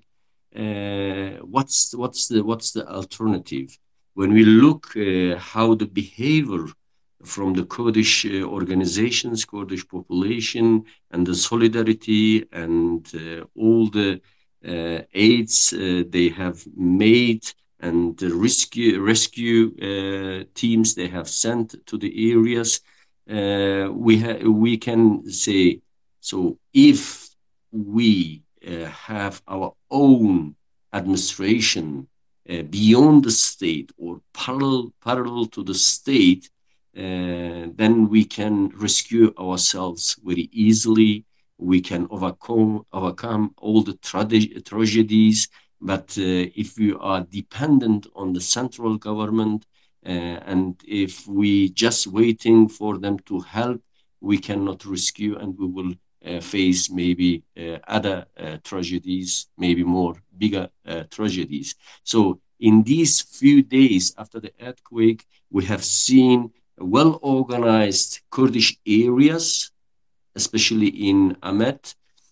uh, what's what's the what's the alternative? When we look uh, how the behavior from the Kurdish uh, organizations, Kurdish population, and the solidarity and uh, all the uh, aids uh, they have made and the rescue rescue uh, teams they have sent to the areas, uh, we ha- we can say, so if we uh, have our own administration uh, beyond the state or parallel parallel to the state, uh, then we can rescue ourselves very easily. We can overcome overcome all the tra- tragedies. But uh, if we are dependent on the central government uh, and if we just waiting for them to help, we cannot rescue, and we will uh, face maybe uh, other uh, tragedies, maybe more bigger uh, tragedies. So in these few days after the earthquake, we have seen well-organized Kurdish areas, especially in Amed.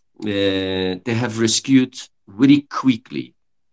Uh, they have rescued very quickly.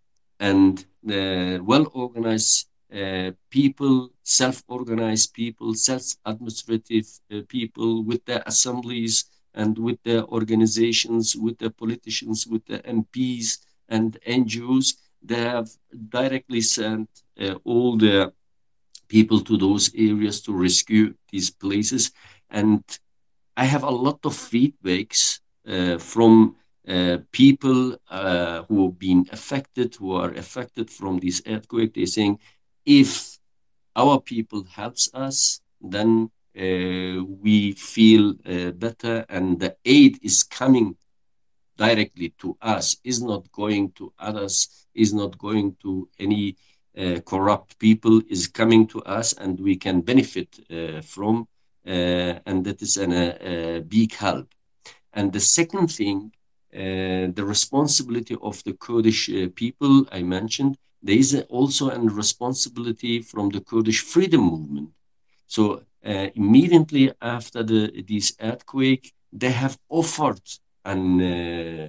And uh, well-organized uh, people, self-organized people, self-administrative uh, people with their assemblies and with their organizations, with their politicians, with the M Ps and N G Os, they have directly sent uh, all the people to those areas to rescue these places. And I have a lot of feedbacks uh, from uh, people uh, who have been affected, who are affected from this earthquake. They're saying, if our people helps us, then uh, we feel uh, better, and the aid is coming directly to us, is not going to others, is not going to any uh, corrupt people, is coming to us, and we can benefit uh, from. Uh, and that is an, a, a big help. And the second thing, uh, the responsibility of the Kurdish uh, people I mentioned, there is also a responsibility from the Kurdish freedom movement. So uh, immediately after the this earthquake, they have offered and uh,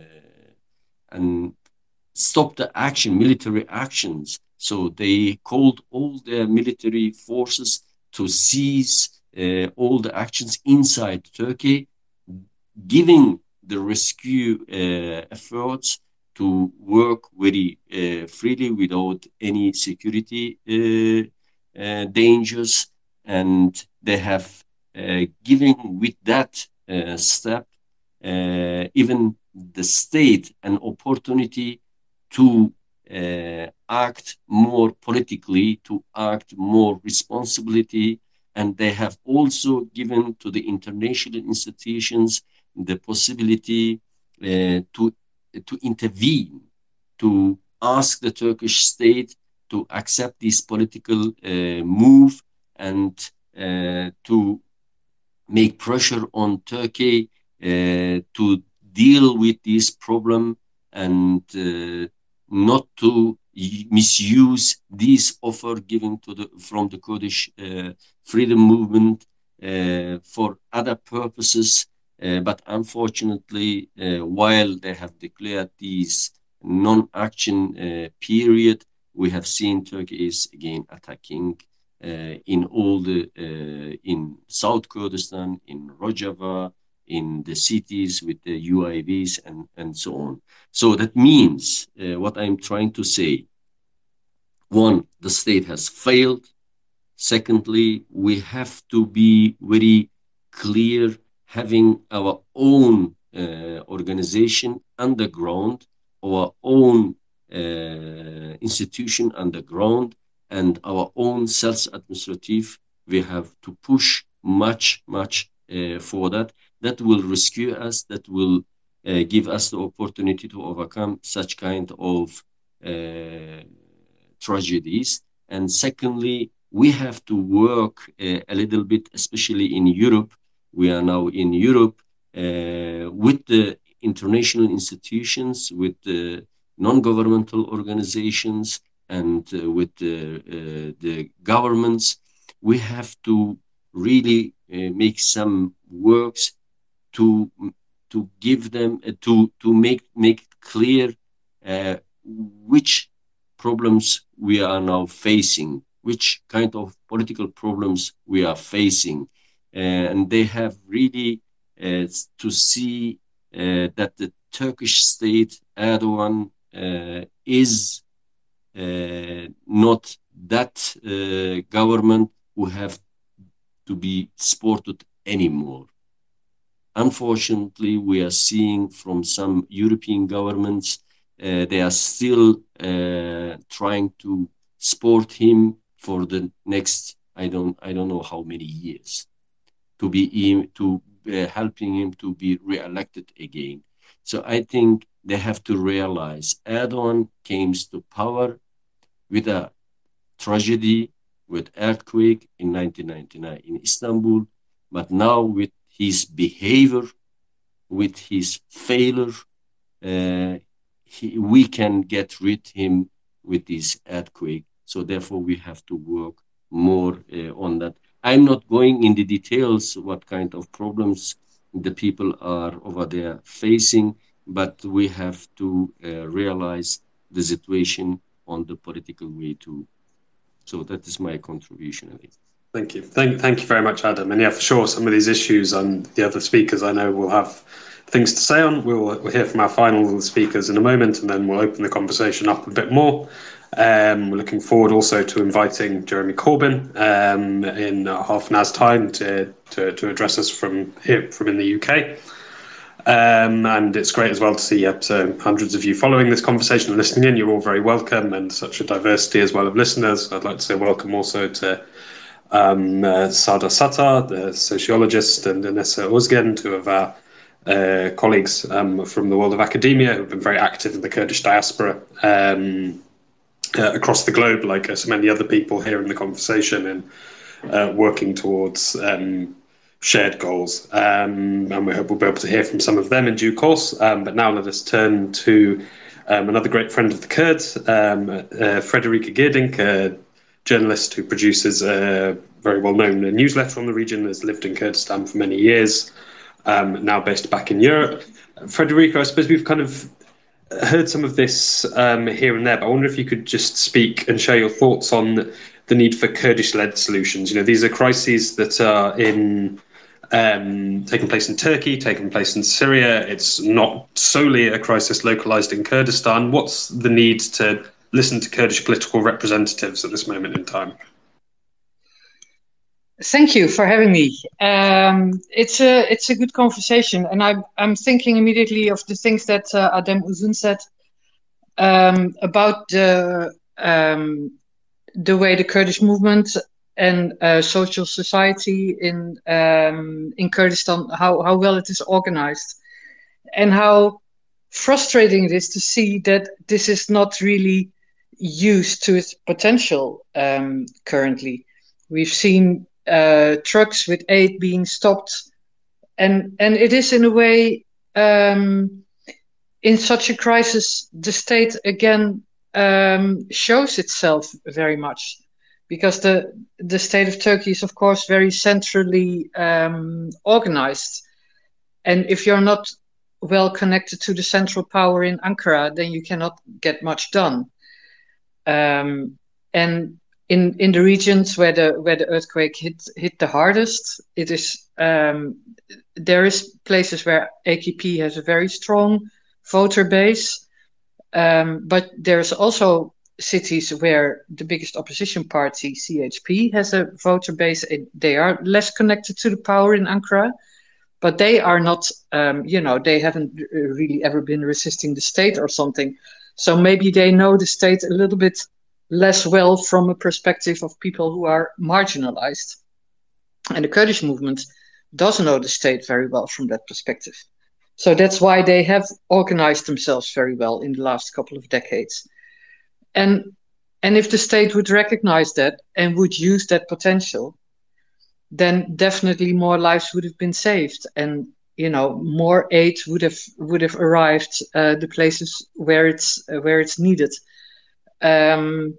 and stop the action, military actions. So they called all their military forces to cease Uh, all the actions inside Turkey, giving the rescue uh, efforts to work very uh, freely without any security uh, uh, dangers. And they have uh, given with that uh, step uh, even the state an opportunity to uh, act more politically, to act more responsibility. And they have also given to the international institutions the possibility uh, to, to intervene, to ask the Turkish state to accept this political uh, move and uh, to make pressure on Turkey uh, to deal with this problem and uh, not to misuse this offer given to the from the Kurdish uh, freedom movement uh, for other purposes. Uh, but unfortunately, uh, while they have declared this non-action uh, period, we have seen Turkey is again attacking uh, in all the uh, in South Kurdistan, in Rojava, in the cities with the U A Vs and, and so on. So that means uh, what I'm trying to say, one, the state has failed. Secondly, we have to be very clear, having our own uh, organization underground, our own uh, institution underground, and our own self-administrative. We have to push much, much uh, for that. That will rescue us, that will uh, give us the opportunity to overcome such kind of uh, tragedies. And secondly, we have to work uh, a little bit, especially in Europe. We are now in Europe uh, with the international institutions, with the non-governmental organizations, and uh, with the, uh, the governments. We have to really uh, make some works to to give them uh, to to make make clear uh, which problems we are now facing, which kind of political problems we are facing, uh, and they have really uh, to see uh, that the Turkish state, Erdogan, uh, is uh, not that uh, government who have to be supported anymore. Unfortunately, we are seeing from some European governments, uh, they are still uh, trying to support him for the next, I don't, I don't know how many years, to be to uh, helping him to be re-elected again. So I think they have to realize Erdogan came to power with a tragedy, with earthquake in nineteen ninety-nine in Istanbul, but now with his behavior, with his failure, uh, he, we can get rid him with this earthquake. So therefore, we have to work more uh, on that. I'm not going in the details what kind of problems the people are over there facing, but we have to uh, realize the situation on the political way too. So that is my contribution, I think. Thank you. Thank, thank you very much, Adam. And yeah, for sure, some of these issues and the other speakers I know will have things to say on. We'll, we'll hear from our final speakers in a moment, and then we'll open the conversation up a bit more. Um, we're looking forward also to inviting Jeremy Corbyn um, in uh, half an hour's time to, to, to address us from here, from in the U K. Um, and it's great as well to see uh, so hundreds of you following this conversation and listening in. You're all very welcome, and such a diversity as well of listeners. I'd like to say welcome also to um, uh, Sada Sattar, the sociologist, and Anessa Özgen, two of our uh, colleagues um, from the world of academia who've been very active in the Kurdish diaspora um, uh, across the globe, like uh, so many other people here in the conversation, and uh, working towards um, shared goals. Um, and we hope we'll be able to hear from some of them in due course. Um, but now let us turn to um, another great friend of the Kurds, um, uh, Frederica Geerdink, a journalist who produces a very well-known newsletter on the region, has lived in Kurdistan for many years, um, now based back in Europe. Frederica, I suppose we've kind of heard some of this um, here and there, but I wonder if you could just speak and share your thoughts on the need for Kurdish-led solutions. You know, these are crises that are in um, taking place in Turkey, taking place in Syria. It's not solely a crisis localized in Kurdistan. What's the need to listen to Kurdish political representatives at this moment in time? Thank you for having me. Um, it's a it's a good conversation, and I'm I'm thinking immediately of the things that uh, Adem Uzun said um, about the um, the way the Kurdish movement and uh, social society in um, in Kurdistan, how how well it is organized, and how frustrating it is to see that this is not really used to its potential um, currently. We've seen uh, trucks with aid being stopped, and and it is in a way um, in such a crisis the state again um, shows itself very much, because the the state of Turkey is of course very centrally um, organized, and if you're not well connected to the central power in Ankara, then you cannot get much done. Um, and in in the regions where the where the earthquake hit hit the hardest, it is um, there is places where A K P has a very strong voter base, um, but there's also cities where the biggest opposition party, C H P, has a voter base. They are less connected to the power in Ankara, but they are not, um, you know, they haven't really ever been resisting the state or something. So maybe they know the state a little bit less well from a perspective of people who are marginalized. And the Kurdish movement does know the state very well from that perspective. So that's why they have organized themselves very well in the last couple of decades. And, and if the state would recognize that and would use that potential, then definitely more lives would have been saved, and you know more aid would have would have arrived uh, the places where it's uh, where it's needed. Um,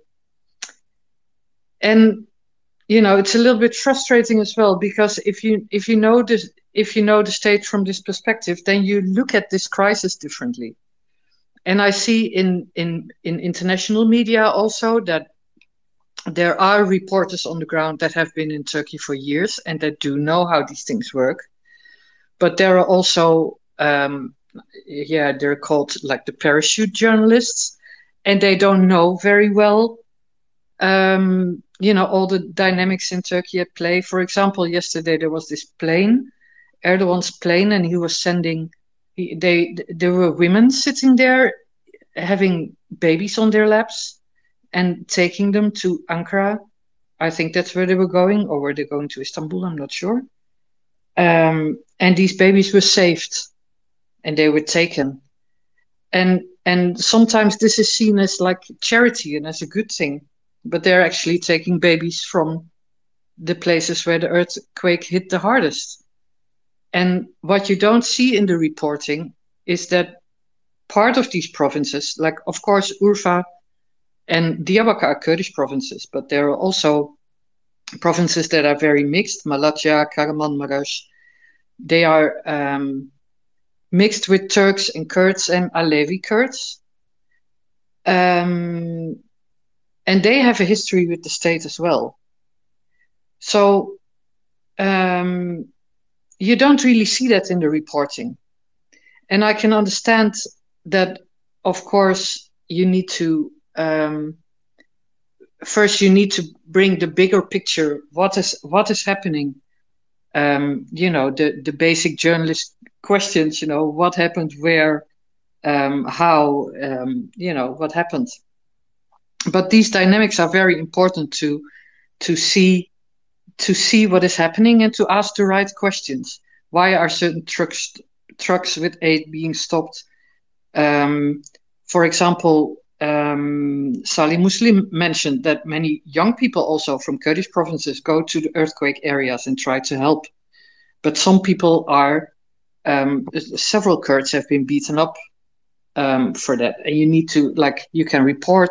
and you know it's a little bit frustrating as well, because if you if you know this if you know the state from this perspective, then you look at this crisis differently. And I see in in in international media also that there are reporters on the ground that have been in Turkey for years and that do know how these things work. But there are also, um, yeah, they're called like the parachute journalists, and they don't know very well, um, you know, all the dynamics in Turkey at play. For example, yesterday there was this plane, Erdogan's plane, and he was sending, he, they, there were women sitting there having babies on their laps and taking them to Ankara. I think that's where they were going, or were they going to Istanbul? I'm not sure. Um, and these babies were saved, and they were taken. And and sometimes this is seen as like charity and as a good thing, but they're actually taking babies from the places where the earthquake hit the hardest. And what you don't see in the reporting is that part of these provinces, like of course Urfa and Diyarbakir are Kurdish provinces, but there are also provinces that are very mixed. Malatya, Kahramanmaraş, they are um, mixed with Turks and Kurds and Alevi Kurds. Um, and they have a history with the state as well. So um, you don't really see that in the reporting. And I can understand that, of course, you need to Um, first, you need to bring the bigger picture. What is what is happening? Um, you know, the the basic journalist questions. You know, what happened, where, um, how, um, you know, what happened. But these dynamics are very important to to see to see what is happening and to ask the right questions. Why are certain trucks trucks with aid being stopped? Um, for example. Um, Salih Muslim mentioned that many young people also from Kurdish provinces go to the earthquake areas and try to help. But some people are, um, several Kurds have been beaten up um, for that. And you need to, like, you can report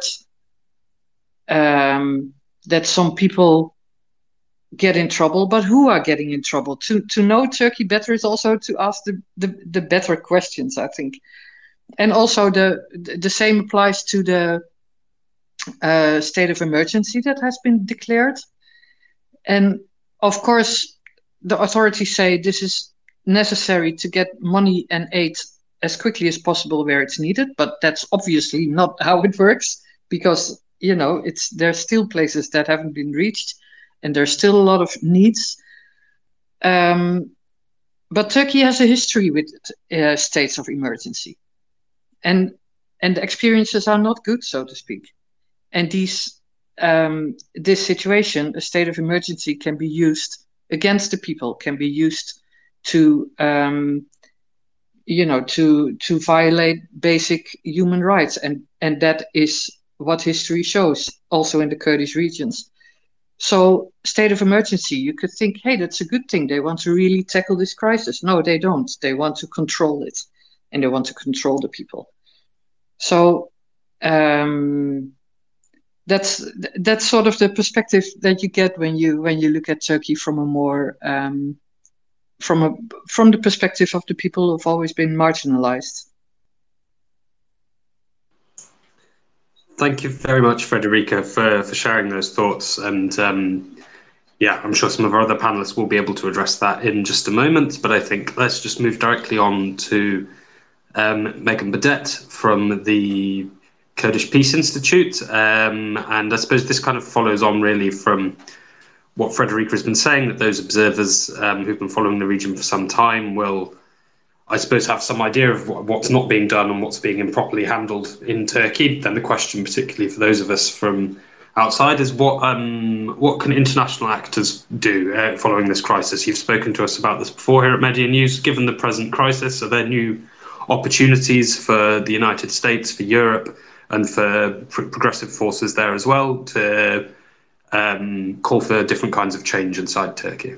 um, that some people get in trouble, but who are getting in trouble? To to know Turkey better is also to ask the, the, the better questions, I think. And also the the same applies to the uh, state of emergency that has been declared. And of course, the authorities say this is necessary to get money and aid as quickly as possible where it's needed. But that's obviously not how it works, because you know it's there's still places that haven't been reached, and there's still a lot of needs. Um, but Turkey has a history with uh, states of emergency. And and the experiences are not good, so to speak. And these um, this situation, a state of emergency, can be used against the people, can be used to um, you know to to violate basic human rights, and and that is what history shows, also in the Kurdish regions. So, state of emergency, you could think, hey, that's a good thing. They want to really tackle this crisis. No, they don't. They want to control it, and they want to control the people. So um, that's that's sort of the perspective that you get when you when you look at Turkey from a more um, from a from the perspective of the people who've always been marginalized. Thank you very much, Federica, for, for sharing those thoughts. And um, yeah, I'm sure some of our other panelists will be able to address that in just a moment. But I think let's just move directly on to um, Megan Burdett from the Kurdish Peace Institute. Um, and I suppose this kind of follows on really from what Federica has been saying, that those observers um, who've been following the region for some time will, I suppose, have some idea of what's not being done and what's being improperly handled in Turkey. Then the question, particularly for those of us from outside, is what um, what can international actors do uh, following this crisis? You've spoken to us about this before here at Media News. Given the present crisis, are there new opportunities for the United States, for Europe, and for pr- progressive forces there as well to um, call for different kinds of change inside Turkey?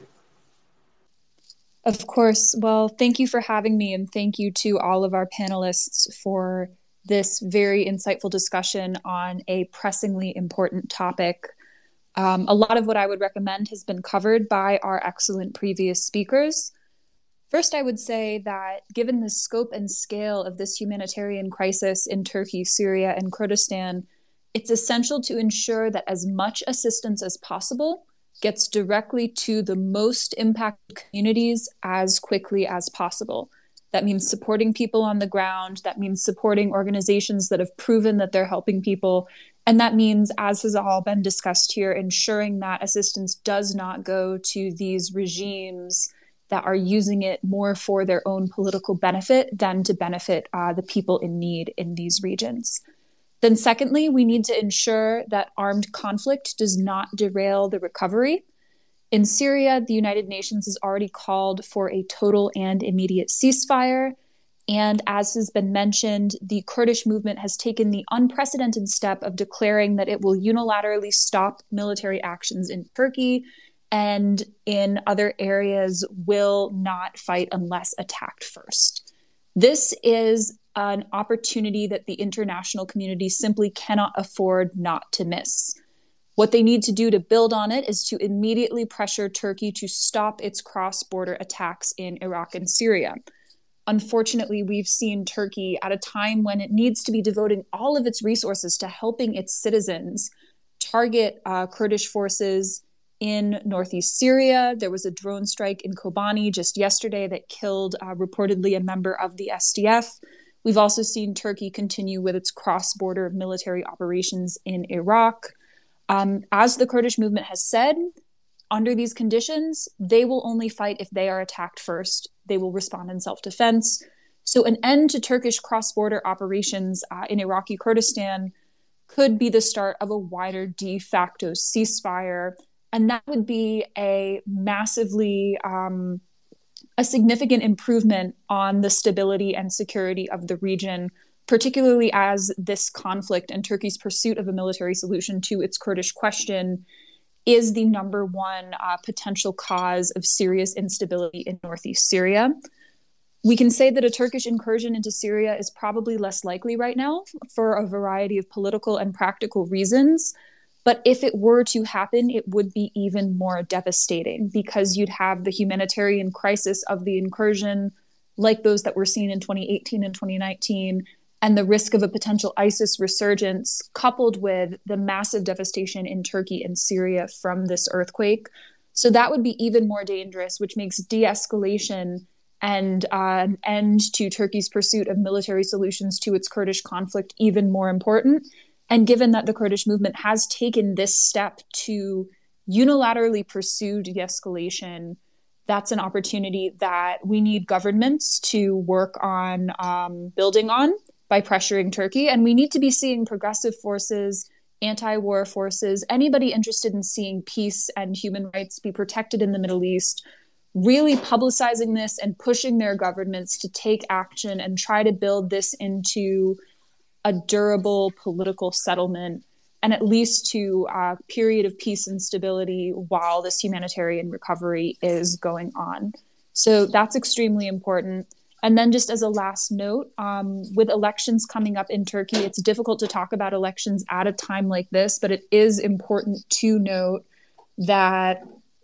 Of course. Well, thank you for having me, and thank you to all of our panelists for this very insightful discussion on a pressingly important topic. Um, a lot of what I would recommend has been covered by our excellent previous speakers. First, I would say that given the scope and scale of this humanitarian crisis in Turkey, Syria, and Kurdistan, it's essential to ensure that as much assistance as possible gets directly to the most impacted communities as quickly as possible. That means supporting people on the ground. That means supporting organizations that have proven that they're helping people. And that means, as has all been discussed here, ensuring that assistance does not go to these regimes that are using it more for their own political benefit than to benefit uh, the people in need in these regions. Then secondly, we need to ensure that armed conflict does not derail the recovery. In Syria, the United Nations has already called for a total and immediate ceasefire. And as has been mentioned, the Kurdish movement has taken the unprecedented step of declaring that it will unilaterally stop military actions in Turkey and in other areas will not fight unless attacked first. This is an opportunity that the international community simply cannot afford not to miss. What they need to do to build on it is to immediately pressure Turkey to stop its cross-border attacks in Iraq and Syria. Unfortunately, we've seen Turkey at a time when it needs to be devoting all of its resources to helping its citizens target uh, Kurdish forces in northeast Syria. There was a drone strike in Kobani just yesterday that killed uh, reportedly a member of the S D F. We've also seen Turkey continue with its cross-border military operations in Iraq. Um, as the Kurdish movement has said, under these conditions, they will only fight if they are attacked first. They will respond in self-defense. So an end to Turkish cross-border operations uh, in Iraqi Kurdistan could be the start of a wider de facto ceasefire. And that would be a massively, um, a significant improvement on the stability and security of the region, particularly as this conflict and Turkey's pursuit of a military solution to its Kurdish question is the number one uh, potential cause of serious instability in northeast Syria. We can say that a Turkish incursion into Syria is probably less likely right now for a variety of political and practical reasons. But if it were to happen, it would be even more devastating because you'd have the humanitarian crisis of the incursion, like those that were seen in twenty eighteen and twenty nineteen, and the risk of a potential ISIS resurgence, coupled with the massive devastation in Turkey and Syria from this earthquake. So that would be even more dangerous, which makes de-escalation and uh, an end to Turkey's pursuit of military solutions to its Kurdish conflict even more important. And given that the Kurdish movement has taken this step to unilaterally pursue de-escalation, that's an opportunity that we need governments to work on um, building on by pressuring Turkey. And we need to be seeing progressive forces, anti-war forces, anybody interested in seeing peace and human rights be protected in the Middle East, really publicizing this and pushing their governments to take action and try to build this into a durable political settlement and at least to a period of peace and stability while this humanitarian recovery is going on. So that's extremely important. And then just as a last note, um, with elections coming up in Turkey, it's difficult to talk about elections at a time like this, but it is important to note that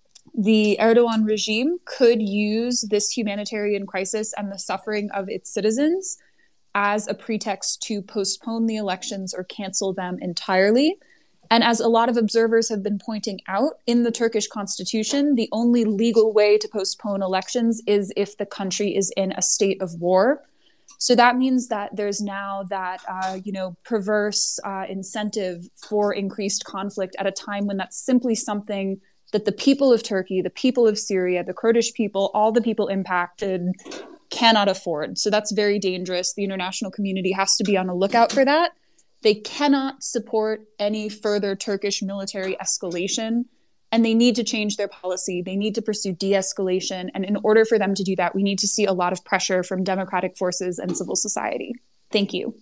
the Erdogan regime could use this humanitarian crisis and the suffering of its citizens as a pretext to postpone the elections or cancel them entirely. And as a lot of observers have been pointing out, in the Turkish constitution, the only legal way to postpone elections is if the country is in a state of war. So that means that there's now that, uh, you know, perverse uh, incentive for increased conflict at a time when that's simply something that the people of Turkey, the people of Syria, the Kurdish people, all the people impacted cannot afford. So that's very dangerous. The international community has to be on the lookout for that. They cannot support any further Turkish military escalation, and they need to change their policy. They need to pursue de-escalation. And in order for them to do that, we need to see a lot of pressure from democratic forces and civil society. Thank you.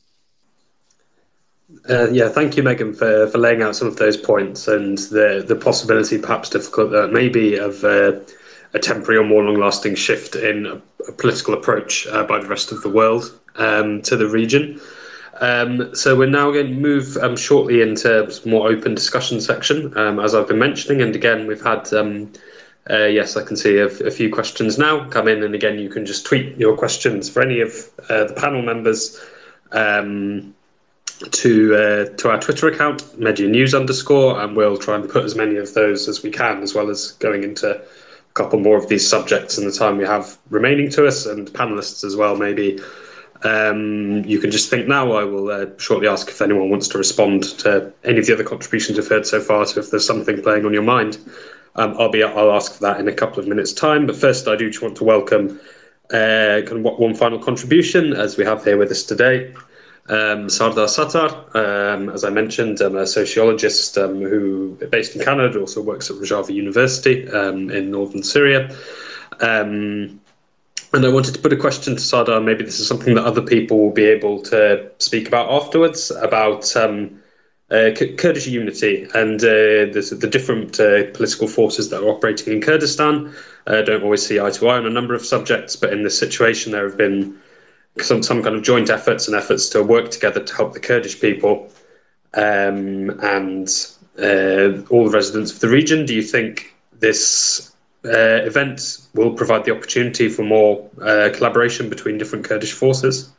Uh, yeah, thank you, Megan, for, for laying out some of those points and the, the possibility, perhaps difficult, uh, maybe of uh, a temporary or more long-lasting shift in a, a political approach uh, by the rest of the world um, to the region. Um, so we're now going to move um, shortly into a more open discussion section, um, as I've been mentioning. And again, we've had, um, uh, yes, I can see a, a few questions now come in. And again, you can just tweet your questions for any of uh, the panel members um, to uh, to our Twitter account, Media News underscore, and we'll try and put as many of those as we can, as well as going into a couple more of these subjects in the time we have remaining to us, and panelists as well, maybe. Um, you can just think now. I will uh, shortly ask if anyone wants to respond to any of the other contributions you've heard so far. So if there's something playing on your mind, um, I'll be I'll ask for that in a couple of minutes' time. But first, I do just want to welcome uh, kind of one final contribution, as we have here with us today, um, Sardar Sattar. Um, as I mentioned, I'm a sociologist um, who based in Canada, also works at Rojava University um, in northern Syria. Um, And I wanted to put a question to Sardar. Maybe this is something that other people will be able to speak about afterwards, about um, uh, Kurdish unity and uh, the, the different uh, political forces that are operating in Kurdistan. Uh, don't always see eye to eye on a number of subjects, but in this situation there have been some, some kind of joint efforts and efforts to work together to help the Kurdish people um, and uh, all the residents of the region. Do you think this Uh, event will provide the opportunity for more uh, collaboration between different Kurdish forces?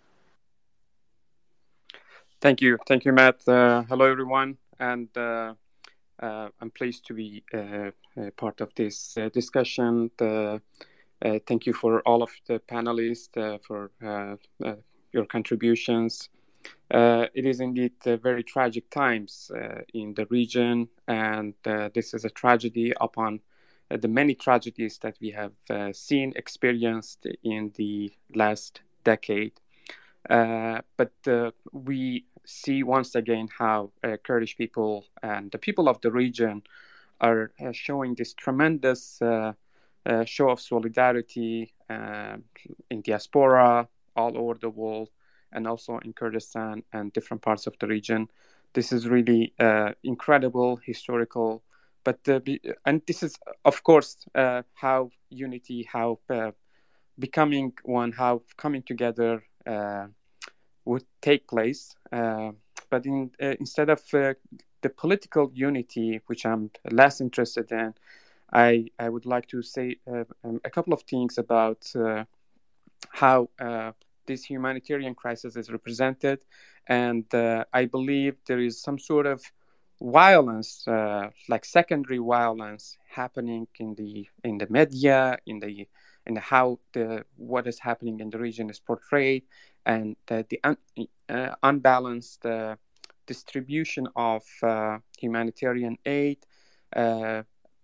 Thank you. Thank you, Matt. Uh, hello, everyone. And uh, uh, I'm pleased to be uh, a part of this uh, discussion. Uh, uh, thank you for all of the panelists uh, for uh, uh, your contributions. Uh, it is indeed uh, very tragic times uh, in the region, and uh, this is a tragedy upon Uh, the many tragedies that we have uh, seen, experienced in the last decade. Uh, but uh, we see once again how uh, Kurdish people and the people of the region are uh, showing this tremendous uh, uh, show of solidarity uh, in diaspora all over the world, and also in Kurdistan and different parts of the region. This is really uh, incredible, historical. But uh, be, and this is, of course, uh, how unity, how uh, becoming one, how coming together uh, would take place. Uh, but in, uh, instead of uh, the political unity, which I'm less interested in, I, I would like to say uh, um, a couple of things about uh, how uh, this humanitarian crisis is represented. And uh, I believe there is some sort of violence, uh, like secondary violence, happening in the in the media, in the in the how the what is happening in the region is portrayed, and the, the un, uh, unbalanced uh, distribution of uh, humanitarian aid. Uh,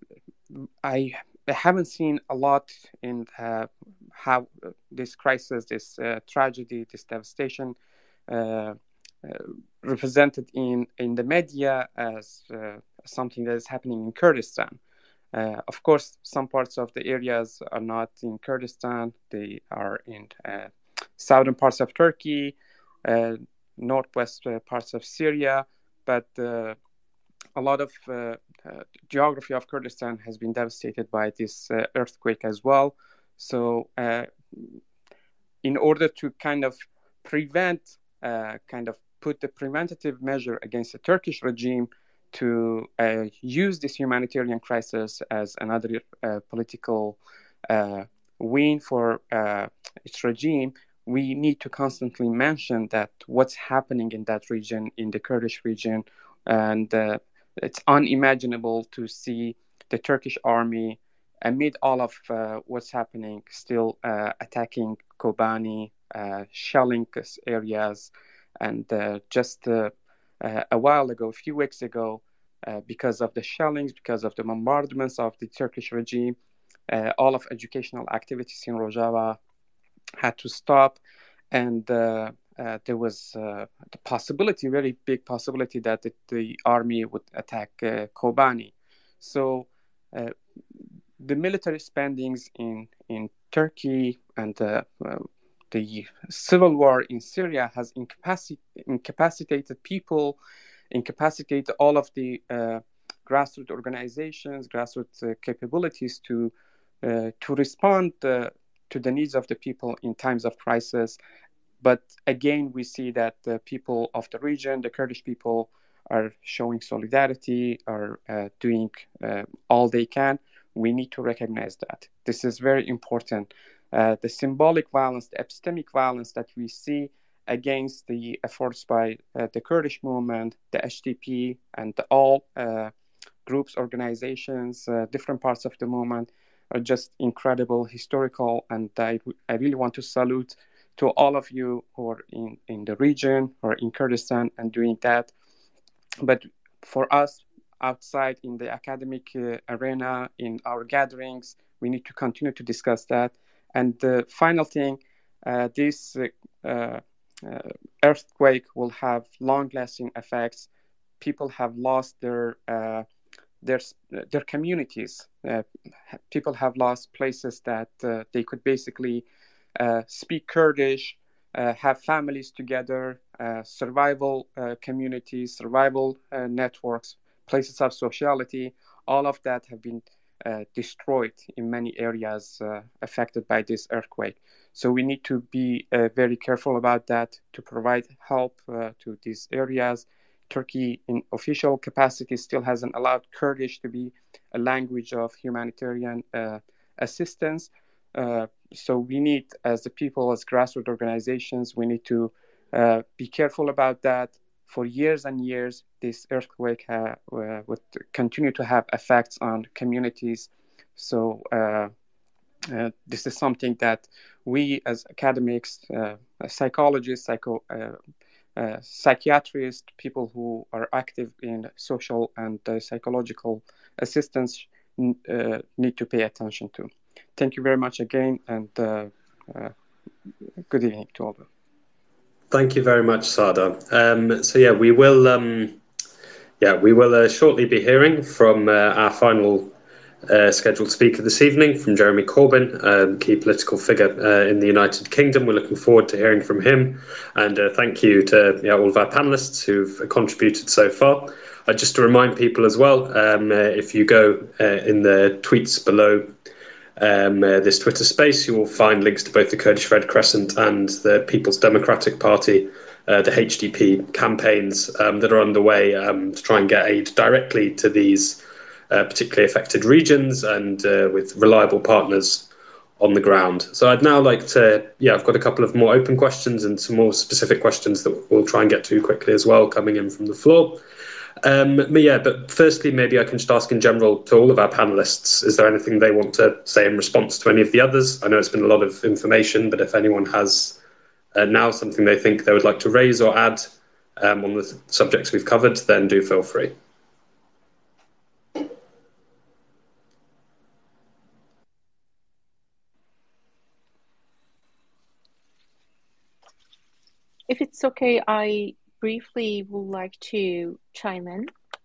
I haven't seen a lot in uh, how this crisis, this uh, tragedy, this devastation. Uh, Uh, represented in, in the media as uh, something that is happening in Kurdistan. Uh, of course, some parts of the areas are not in Kurdistan. They are in uh, southern parts of Turkey, uh, northwest uh, parts of Syria, but uh, a lot of uh, uh, geography of Kurdistan has been devastated by this uh, earthquake as well. So uh, in order to kind of prevent uh, kind of put the preventative measure against the Turkish regime to uh, use this humanitarian crisis as another uh, political uh, win for uh, its regime, we need to constantly mention that what's happening in that region, in the Kurdish region, and uh, it's unimaginable to see the Turkish army, amid all of uh, what's happening, still uh, attacking Kobani, uh, shelling areas, and uh, just uh, uh, a while ago, a few weeks ago, uh, because of the shellings, because of the bombardments of the Turkish regime, uh, all of educational activities in Rojava had to stop, and uh, uh, there was uh, the possibility, very big possibility, that the, the army would attack uh, Kobani. So uh, the military spendings in, in Turkey and uh, uh, the civil war in Syria has incapaci- incapacitated people, incapacitated all of the uh, grassroots organizations, grassroots uh, capabilities to uh, to respond uh, to the needs of the people in times of crisis. But again, we see that the people of the region, the Kurdish people, are showing solidarity, are uh, doing uh, all they can. We need to recognize that. This is very important. Uh, the symbolic violence, the epistemic violence that we see against the efforts by uh, the Kurdish movement, the H D P, and the all uh, groups, organizations, uh, different parts of the movement are just incredible, historical, and I, I really want to salute to all of you who are in, in the region or in Kurdistan and doing that. But for us, outside in the academic uh, arena, in our gatherings, we need to continue to discuss that. And the final thing, uh, this uh, uh, earthquake will have long-lasting effects. People have lost their uh, their their communities. Uh, people have lost places that uh, they could basically uh, speak Kurdish, uh, have families together, uh, survival uh, communities, survival uh, networks, places of sociality. All of that have been uh, destroyed in many areas uh, affected by this earthquake. So we need to be uh, very careful about that, to provide help uh, to these areas. Turkey, in official capacity, still hasn't allowed Kurdish to be a language of humanitarian uh, assistance. Uh, so we need, as the people, as grassroots organizations, we need to uh, be careful about that. For years and years, this earthquake ha- uh, would continue to have effects on communities. So uh, uh, this is something that we, as academics, uh, psychologists, psycho, uh, uh, psychiatrists, people who are active in social and uh, psychological assistance, uh, need to pay attention to. Thank you very much again, and uh, uh, good evening to all of you. Thank you very much, Sada. Um, so yeah, we will. Um, yeah, we will uh, shortly be hearing from uh, our final uh, scheduled speaker this evening, from Jeremy Corbyn, um, key political figure uh, in the United Kingdom. We're looking forward to hearing from him, and uh, thank you to yeah, all of our panelists who've contributed so far. Uh, just to remind people as well, um, uh, if you go uh, in the tweets below Um, uh, this Twitter space, you will find links to both the Kurdish Red Crescent and the People's Democratic Party, uh, the H D P campaigns um, that are underway um, to try and get aid directly to these uh, particularly affected regions, and uh, with reliable partners on the ground. So I'd now like to, yeah, I've got a couple of more open questions and some more specific questions that we'll try and get to quickly as well, coming in from the floor. Um, but yeah, but firstly, maybe I can just ask in general to all of our panelists, is there anything they want to say in response to any of the others? I know it's been a lot of information, but if anyone has uh, now something they think they would like to raise or add um, on the subjects we've covered, then do feel free. If it's okay, I briefly would like to chime in.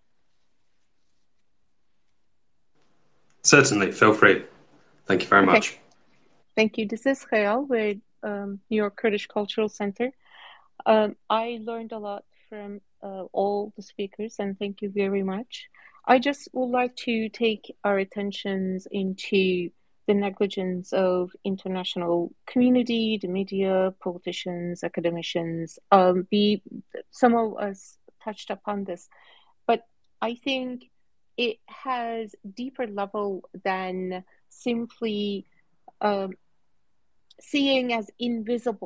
Certainly, feel free. Thank you very Okay. much. Thank you. This is Khayal with um, New York Kurdish Cultural Center. Um, I learned a lot from uh, all the speakers, and thank you very much. I just would like to take our attentions into the negligence of international community, the media, politicians, academicians. Um, we, some of us touched upon this, but I think it has deeper level than simply um, seeing as invisible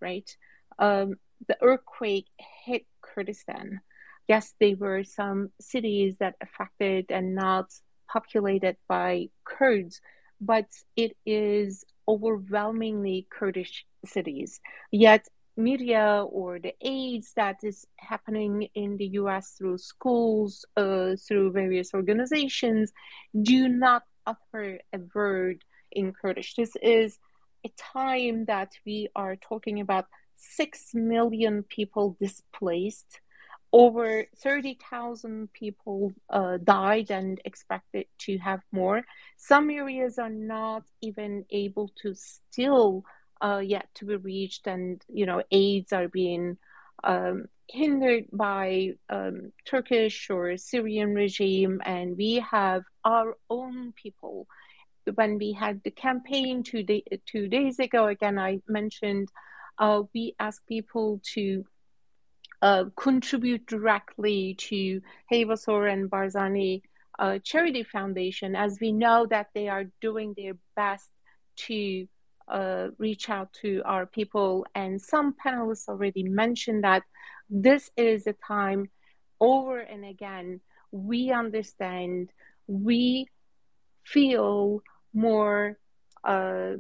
right? Um, the earthquake hit Kurdistan. Yes, there were some cities that affected and not populated by Kurds, but it is overwhelmingly Kurdish cities. Yet media or the aids that is happening in the U S through schools, uh, through various organizations, do not utter a word in Kurdish. This is a time that we are talking about six million people displaced. Over thirty thousand people uh, died and expected to have more. Some areas are not even able to still uh, yet to be reached, and you know, aids are being um, hindered by um, Turkish or Syrian regime, and we have our own people. When we had the campaign two, day, two days ago, again, I mentioned uh, we asked people to Uh, contribute directly to Heyvasoy and Barzani uh, Charity Foundation, as we know that they are doing their best to uh, reach out to our people. And some panelists already mentioned that this is a time, over and again, we understand, we feel more uh,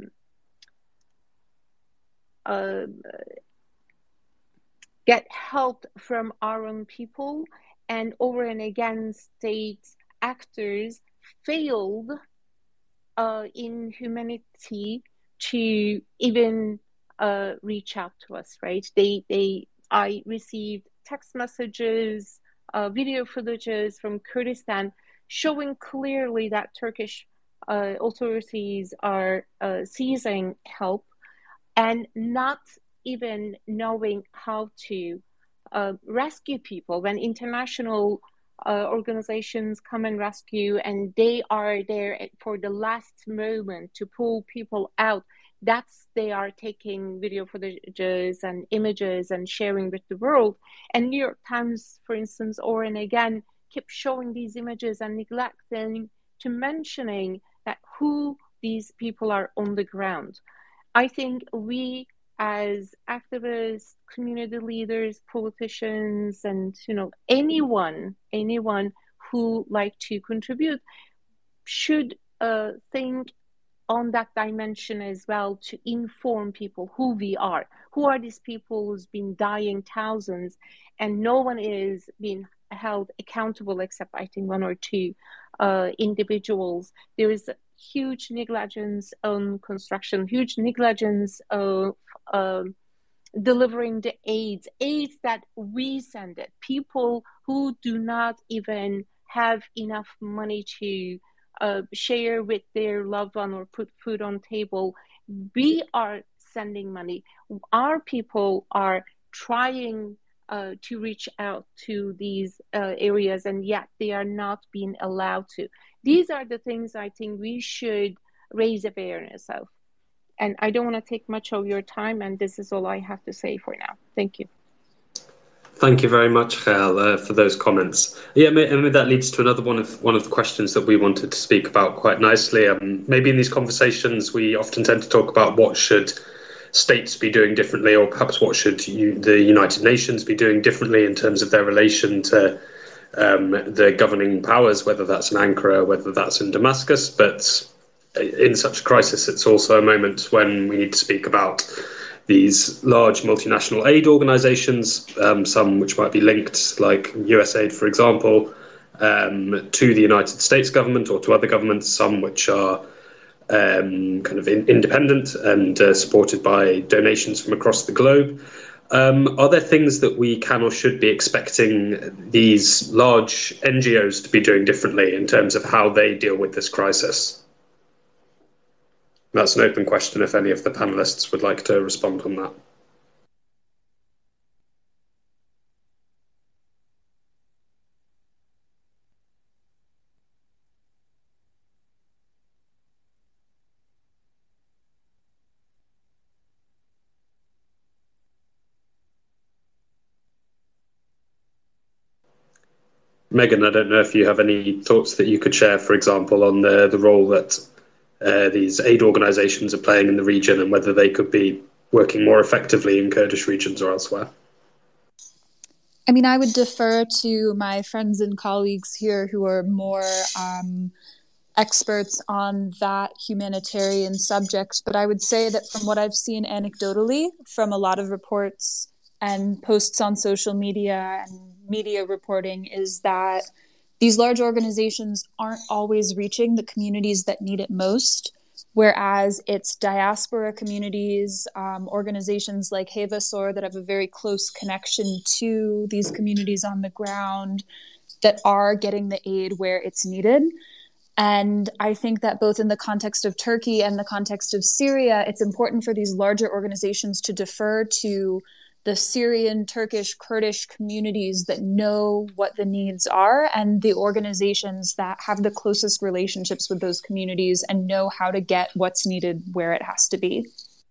uh, get help from our own people, and over and again state actors failed uh, in humanity to even uh, reach out to us, right? They, they, I received text messages, uh, video footages from Kurdistan showing clearly that Turkish uh, authorities are uh, seizing help and not even knowing how to uh, rescue people. When international uh, organizations come and rescue, and they are there for the last moment to pull people out, that's they are taking video footages and images and sharing with the world. And New York Times, for instance, over and again, keep showing these images and neglecting to mentioning that who these people are on the ground. I think we, as activists, community leaders, politicians, and you know, anyone, anyone who like to contribute, should uh, think on that dimension as well, to inform people who we are. Who are these people who's been dying thousands, and no one is being held accountable except I think one or two uh, individuals. There is huge negligence on construction, huge negligence of uh, delivering the aids, aids that we send it, people who do not even have enough money to uh, share with their loved one or put food on table. We are sending money. Our people are trying uh, to reach out to these uh, areas, and yet they are not being allowed to. These are the things I think we should raise awareness of. And I don't want to take much of your time, and this is all I have to say for now. Thank you. Thank you very much, Khael, uh, for those comments. Yeah, maybe that leads to another one of one of the questions that we wanted to speak about quite nicely. Um, maybe in these conversations, we often tend to talk about what should states be doing differently, or perhaps what should you, the United Nations be doing differently in terms of their relation to um, the governing powers, whether that's in Ankara, whether that's in Damascus. But in such a crisis, it's also a moment when we need to speak about these large multinational aid organizations, um, some which might be linked, like U S A I D, for example, um, to the United States government or to other governments, some which are um, kind of in, independent and uh, supported by donations from across the globe. Um, are there things that we can or should be expecting these large N G Os to be doing differently in terms of how they deal with this crisis? That's an open question if any of the panelists would like to respond on that. Megan, I don't know if you have any thoughts that you could share, for example, on the, the role that Uh, these aid organizations are playing in the region, and whether they could be working more effectively in Kurdish regions or elsewhere? I mean, I would defer to my friends and colleagues here who are more um, experts on that humanitarian subject. But I would say that from what I've seen anecdotally from a lot of reports and posts on social media and media reporting is that these large organizations aren't always reaching the communities that need it most, whereas it's diaspora communities, um, organizations like Hevasor that have a very close connection to these communities on the ground that are getting the aid where it's needed. And I think that both in the context of Turkey and the context of Syria, it's important for these larger organizations to defer to the Syrian, Turkish, Kurdish communities that know what the needs are and the organizations that have the closest relationships with those communities and know how to get what's needed where it has to be.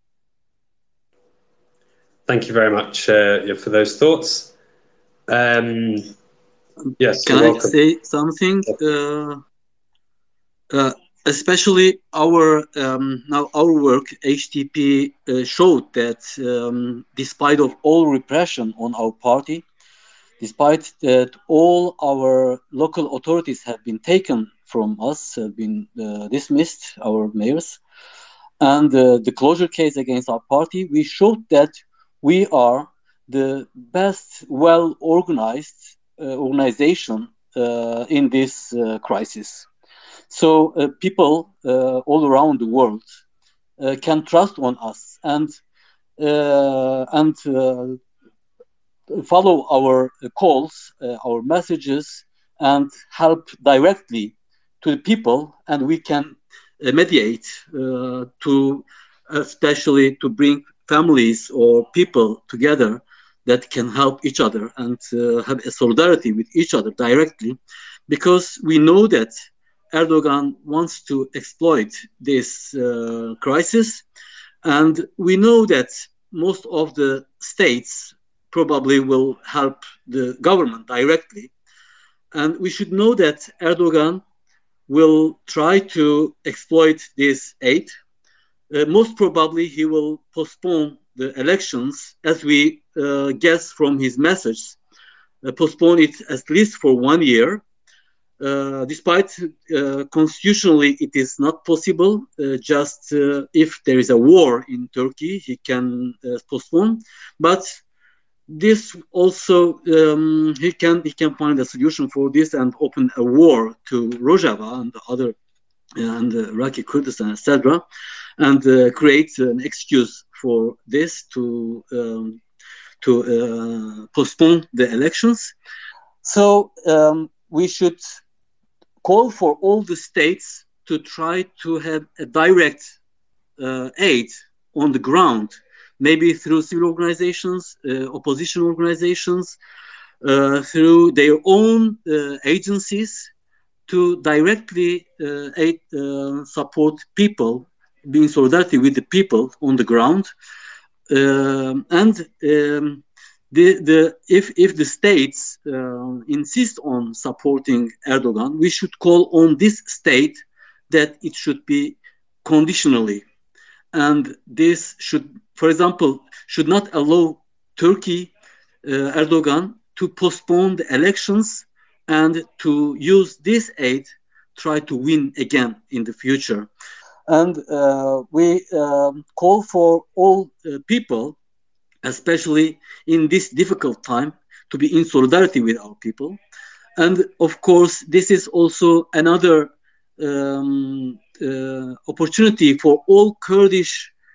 Thank you very much uh, for those thoughts. Um, yes, Can I welcome. say something? Uh, uh, especially our um, now our work, H T P, uh, showed that um, despite of all repression on our party, despite that all our local authorities have been taken from us, have been uh, dismissed, our mayors, and uh, the closure case against our party, we showed that we are the best, well-organized uh, organization uh, in this uh, crisis. So uh, people uh, all around the world uh, can trust on us and uh, and uh, follow our calls, uh, our messages, and help directly to the people. And we can uh, mediate uh, to, especially to bring families or people together that can help each other and uh, have a solidarity with each other directly, because we know that Erdogan wants to exploit this uh, crisis, and we know that most of the states probably will help the government directly, and we should know that Erdogan will try to exploit this aid. Uh, most probably he will postpone the elections, as we uh, guess from his message, uh, postpone it at least for one year. Uh, despite uh, constitutionally it is not possible, uh, just uh, if there is a war in Turkey, he can uh, postpone. But this also, um, he can he can find a solution for this and open a war to Rojava and the other, and uh, Iraqi Kurdistan, et cetera, and uh, create an excuse for this to um, to uh, postpone the elections. So um, we should call for all the states to try to have a direct uh, aid on the ground, maybe through civil organizations, uh, opposition organizations, uh, through their own uh, agencies, to directly uh, aid, uh, support people, being solidarity with the people on the ground. Um, and um, The, the, if, if the states uh, insist on supporting Erdogan, we should call on this state that it should be conditionally. And this should, for example, should not allow Turkey, uh, Erdogan, to postpone the elections and to use this aid, try to win again in the future. And uh, we um, call for all uh, people, especially in this difficult time, to be in solidarity with our people. And of course, this is also another um, uh, opportunity for all Kurdish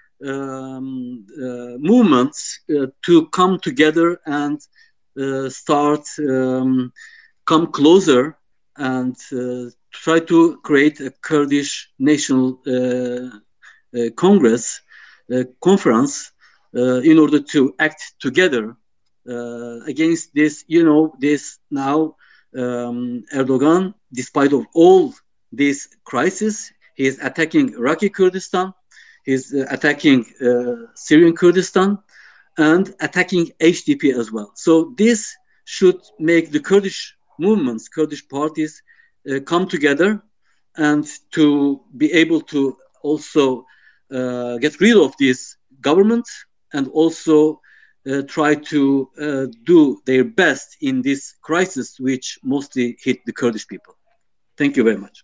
um, uh, movements uh, to come together and uh, start, um, come closer and uh, try to create a Kurdish National uh, uh, Congress, uh, conference, Uh, in order to act together uh, against this, you know, this now um, Erdogan, despite of all this crisis, he is attacking Iraqi Kurdistan, he's uh, attacking uh, Syrian Kurdistan, and attacking H D P as well. So this should make the Kurdish movements, Kurdish parties uh, come together and to be able to also uh, get rid of this government and also uh, try to uh, do their best in this crisis, which mostly hit the Kurdish people. Thank you very much.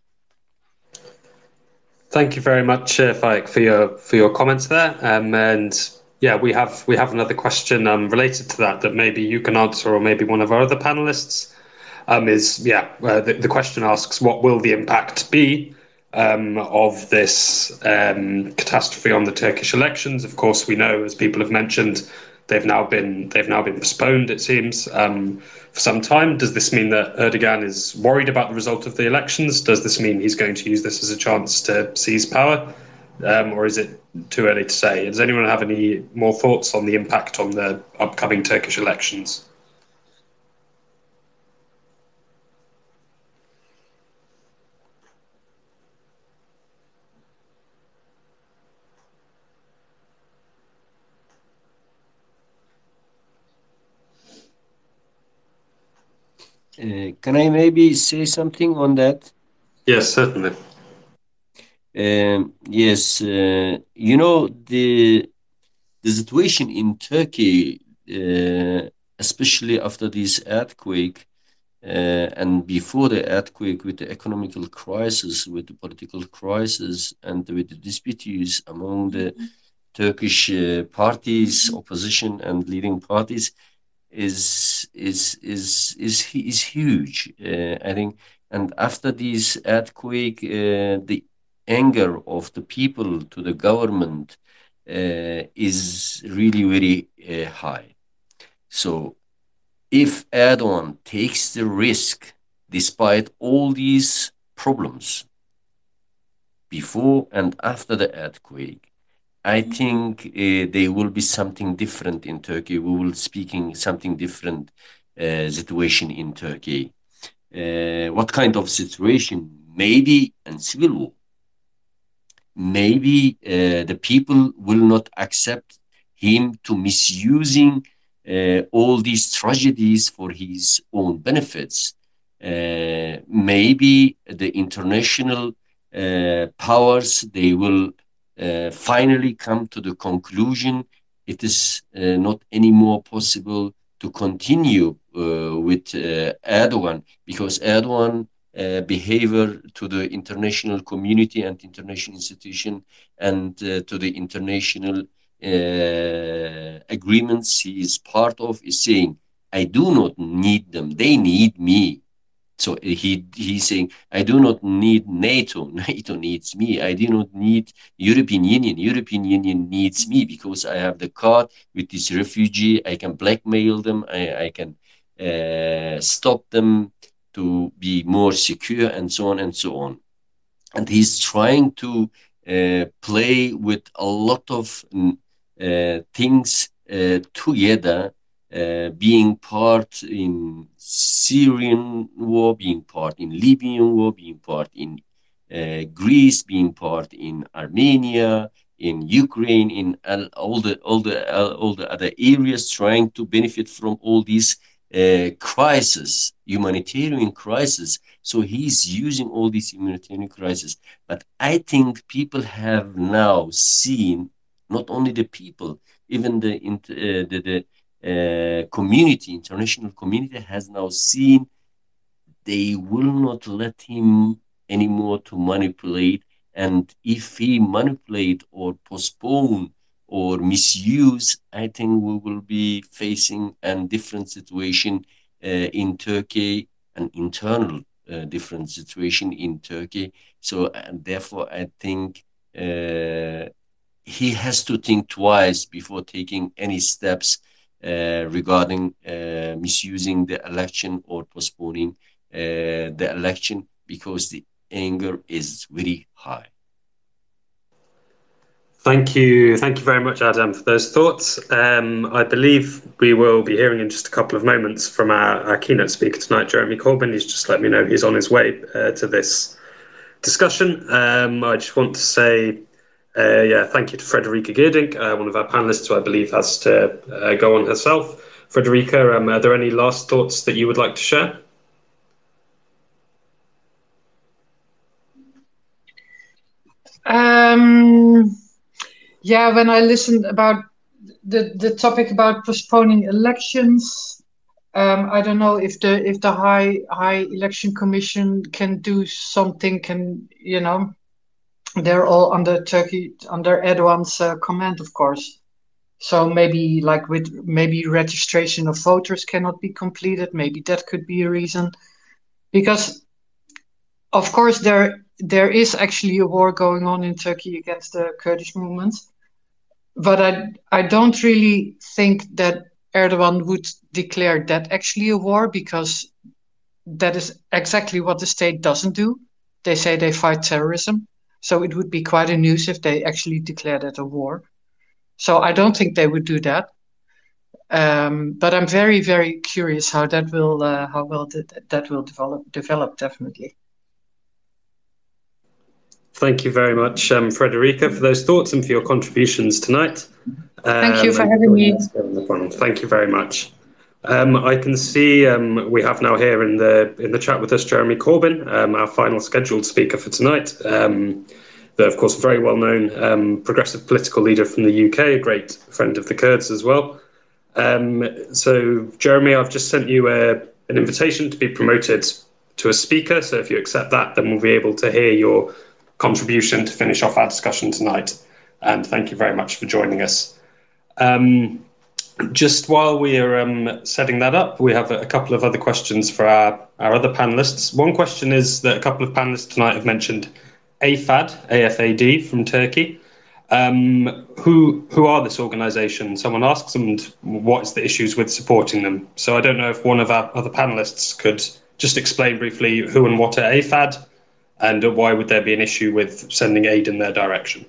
Thank you very much, uh, Faik, for your for your comments there. Um, and yeah, we have we have another question um, related to that that maybe you can answer, or maybe one of our other panelists. Um, is yeah, uh, the, the question asks, what will the impact be um, of this um, catastrophe on the Turkish elections? Of course, we know, as people have mentioned, they've now been they've now been postponed, it seems, um, for some time. Does this mean that Erdogan is worried about the result of the elections? Does this mean he's going to use this as a chance to seize power? Um, or is it too early to say? Does anyone have any more thoughts on the impact on the upcoming Turkish elections? Uh, can I maybe say something on that? Yes, certainly. Um, yes, uh, you know, the the situation in Turkey, uh, especially after this earthquake uh, and before the earthquake, with the economical crisis, with the political crisis, and with the disputes among the Turkish uh, parties, opposition and leading parties, is is is is is huge. Uh, I think, and after this earthquake, uh, the anger of the people to the government uh, is really very uh, high. So, if Erdogan takes the risk, despite all these problems, before and after the earthquake, I think uh, there will be something different in Turkey. We will speaking something different uh, situation in Turkey. Uh, what kind of situation? Maybe a civil war. Maybe uh, the people will not accept him to misusing uh, all these tragedies for his own benefits. Uh, maybe the international uh, powers, they will Uh, finally come to the conclusion it is uh, not anymore possible to continue uh, with uh, Erdogan, because Erdogan uh, behavior to the international community and international institution and uh, to the international uh, agreements he is part of is saying, I do not need them, they need me. So he he's saying, I do not need NATO. NATO needs me. I do not need European Union. European Union needs me because I have the card with this refugee. I can blackmail them. I, I can uh, stop them to be more secure and so on and so on. And he's trying to uh, play with a lot of uh, things uh, together. Uh, being part in Syrian war, being part in Libyan war, being part in uh, Greece, being part in Armenia, in Ukraine, in all, all the all the uh, all the other areas, trying to benefit from all these uh, crises, humanitarian crisis. So he's using all these humanitarian crises. But I think people have now seen, not only the people, even the uh, the, the Uh, community, international community has now seen they will not let him anymore to manipulate. And if he manipulate or postpone or misuse, I think we will be facing a different situation uh, in Turkey, an internal uh, different situation in Turkey. So and therefore, I think uh, he has to think twice before taking any steps Uh, regarding uh, misusing the election or postponing uh, the election, because the anger is very high. Thank you. Thank you very much, Adam, for those thoughts. Um, I believe we will be hearing in just a couple of moments from our, our keynote speaker tonight, Jeremy Corbyn. He's just let me know he's on his way uh, to this discussion. Um, I just want to say Uh, yeah, thank you to Frederica Geerdink, uh, one of our panelists who I believe has to uh, go on herself. Frederica, um, are there any last thoughts that you would like to share? Um, yeah, when I listened about the the topic about postponing elections. Um, I don't know if the if the high high election commission can do something. Can you know? They're all under Turkey under Erdogan's uh, command, of course. So maybe like with maybe registration of voters cannot be completed. Maybe that could be a reason, because of course there there is actually a war going on in Turkey against the Kurdish movement. But I I don't really think that Erdogan would declare that actually a war, because that is exactly what the state doesn't do. They say they fight terrorism. So it would be quite a news if they actually declared it a war. So I don't think they would do that. Um, but I'm very, very curious how that will uh, how well that, that will develop. Develop definitely. Thank you very much, um, Frederica, for those thoughts and for your contributions tonight. Um, Thank you for having me. Thank you very much. Um, I can see um, we have now here in the in the chat with us Jeremy Corbyn, um, our final scheduled speaker for tonight. Um, the, of course, very well-known um, progressive political leader from the U K, a great friend of the Kurds as well. Um, so, Jeremy, I've just sent you a, an invitation to be promoted to a speaker. So if you accept that, then we'll be able to hear your contribution to finish off our discussion tonight. And thank you very much for joining us. Um, just while we are um, setting that up, we have a, a couple of other questions for our, our other panelists. One question is that a couple of panelists tonight have mentioned A F A D, A F A D from Turkey. Um, who who are this organisation? Someone asks, and what is the issues with supporting them? So I don't know if one of our other panelists could just explain briefly who and what are A F A D, and why would there be an issue with sending aid in their direction?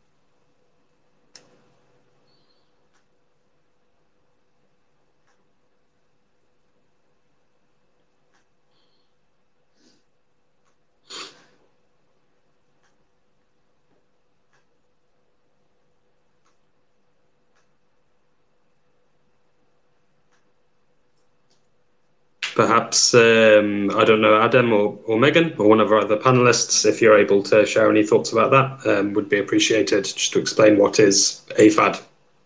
Perhaps, um, I don't know, Adem or, or Megan, or one of our other panelists, if you're able to share any thoughts about that, um, would be appreciated, just to explain what is A F A D.